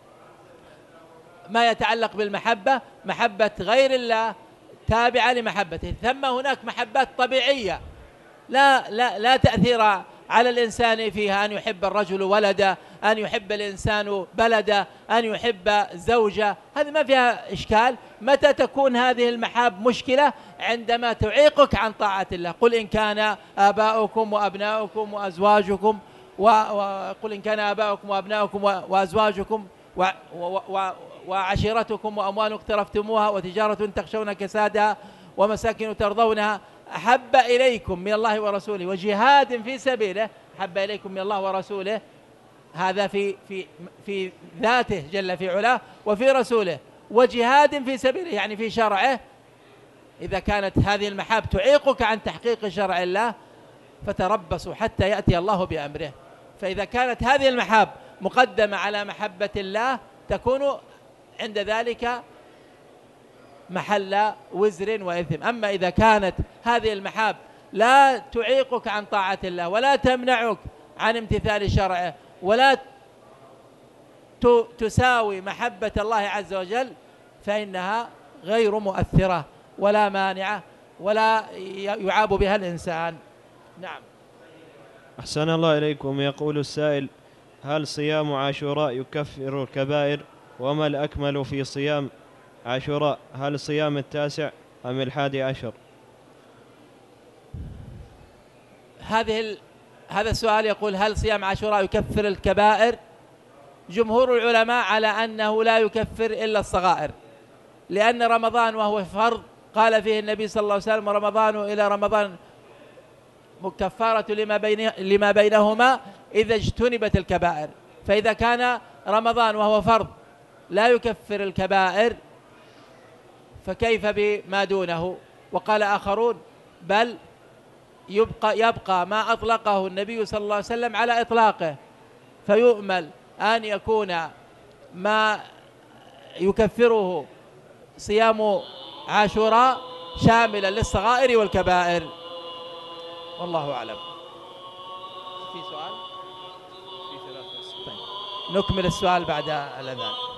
ما يتعلق بالمحبة. محبة غير الله تابعة لمحبته. ثم هناك محبات طبيعية لا, لا, لا تأثير على الإنسان فيها، أن يحب الرجل ولده، أن يحب الإنسان بلده، أن يحب زوجة، هذه ما فيها إشكال. متى تكون هذه المحاب مشكلة؟ عندما تعيقك عن طاعة الله. قل إن كان آباؤكم وأبناؤكم وأزواجكم وقل إن كان آباؤكم وأبناؤكم وأزواجكم و و و وعشيرتكم وأموال اقترفتموها وتجارة تخشون كسادها ومساكن ترضونها أحب إليكم من الله ورسوله وجهاد في سبيله. أحب إليكم من الله ورسوله هذا في في في ذاته جل في علاه، وفي رسوله، وجهاد في سبيله يعني في شرعه. إذا كانت هذه المحاب تعيقك عن تحقيق شرع الله فتربصوا حتى يأتي الله بأمره. فإذا كانت هذه المحاب مقدمة على محبة الله تكون عند ذلك محل وزر وإثم. أما إذا كانت هذه المحاب لا تعيقك عن طاعة الله ولا تمنعك عن امتثال شرعه ولا تساوي محبة الله عز وجل فإنها غير مؤثرة ولا مانعة ولا يعاب بها الإنسان. نعم. أحسن الله إليكم. يقول السائل: هل صيام عاشوراء يكفر الكبائر؟ وما الأكمل في صيام عاشوراء؟ هل صيام التاسع أم الحادي عشر؟ هذه ال... هذا السؤال يقول: هل صيام عاشوراء يكفر الكبائر؟ جمهور العلماء على أنه لا يكفر إلا الصغائر، لأن رمضان وهو فرض قال فيه النبي صلى الله عليه وسلم: رمضان إلى رمضان مكفارة لما, بين لما بينهما إذا اجتنبت الكبائر. فإذا كان رمضان وهو فرض لا يكفر الكبائر فكيف بما دونه؟ وقال آخرون: بل يبقى, يبقى ما أطلقه النبي صلى الله عليه وسلم على إطلاقه، فيؤمل أن يكون ما يكفره صيام عاشوراء شاملا للصغائر والكبائر، والله أعلم. في سؤال؟ في ثلاثة. طيب نكمل السؤال بعد الأذان.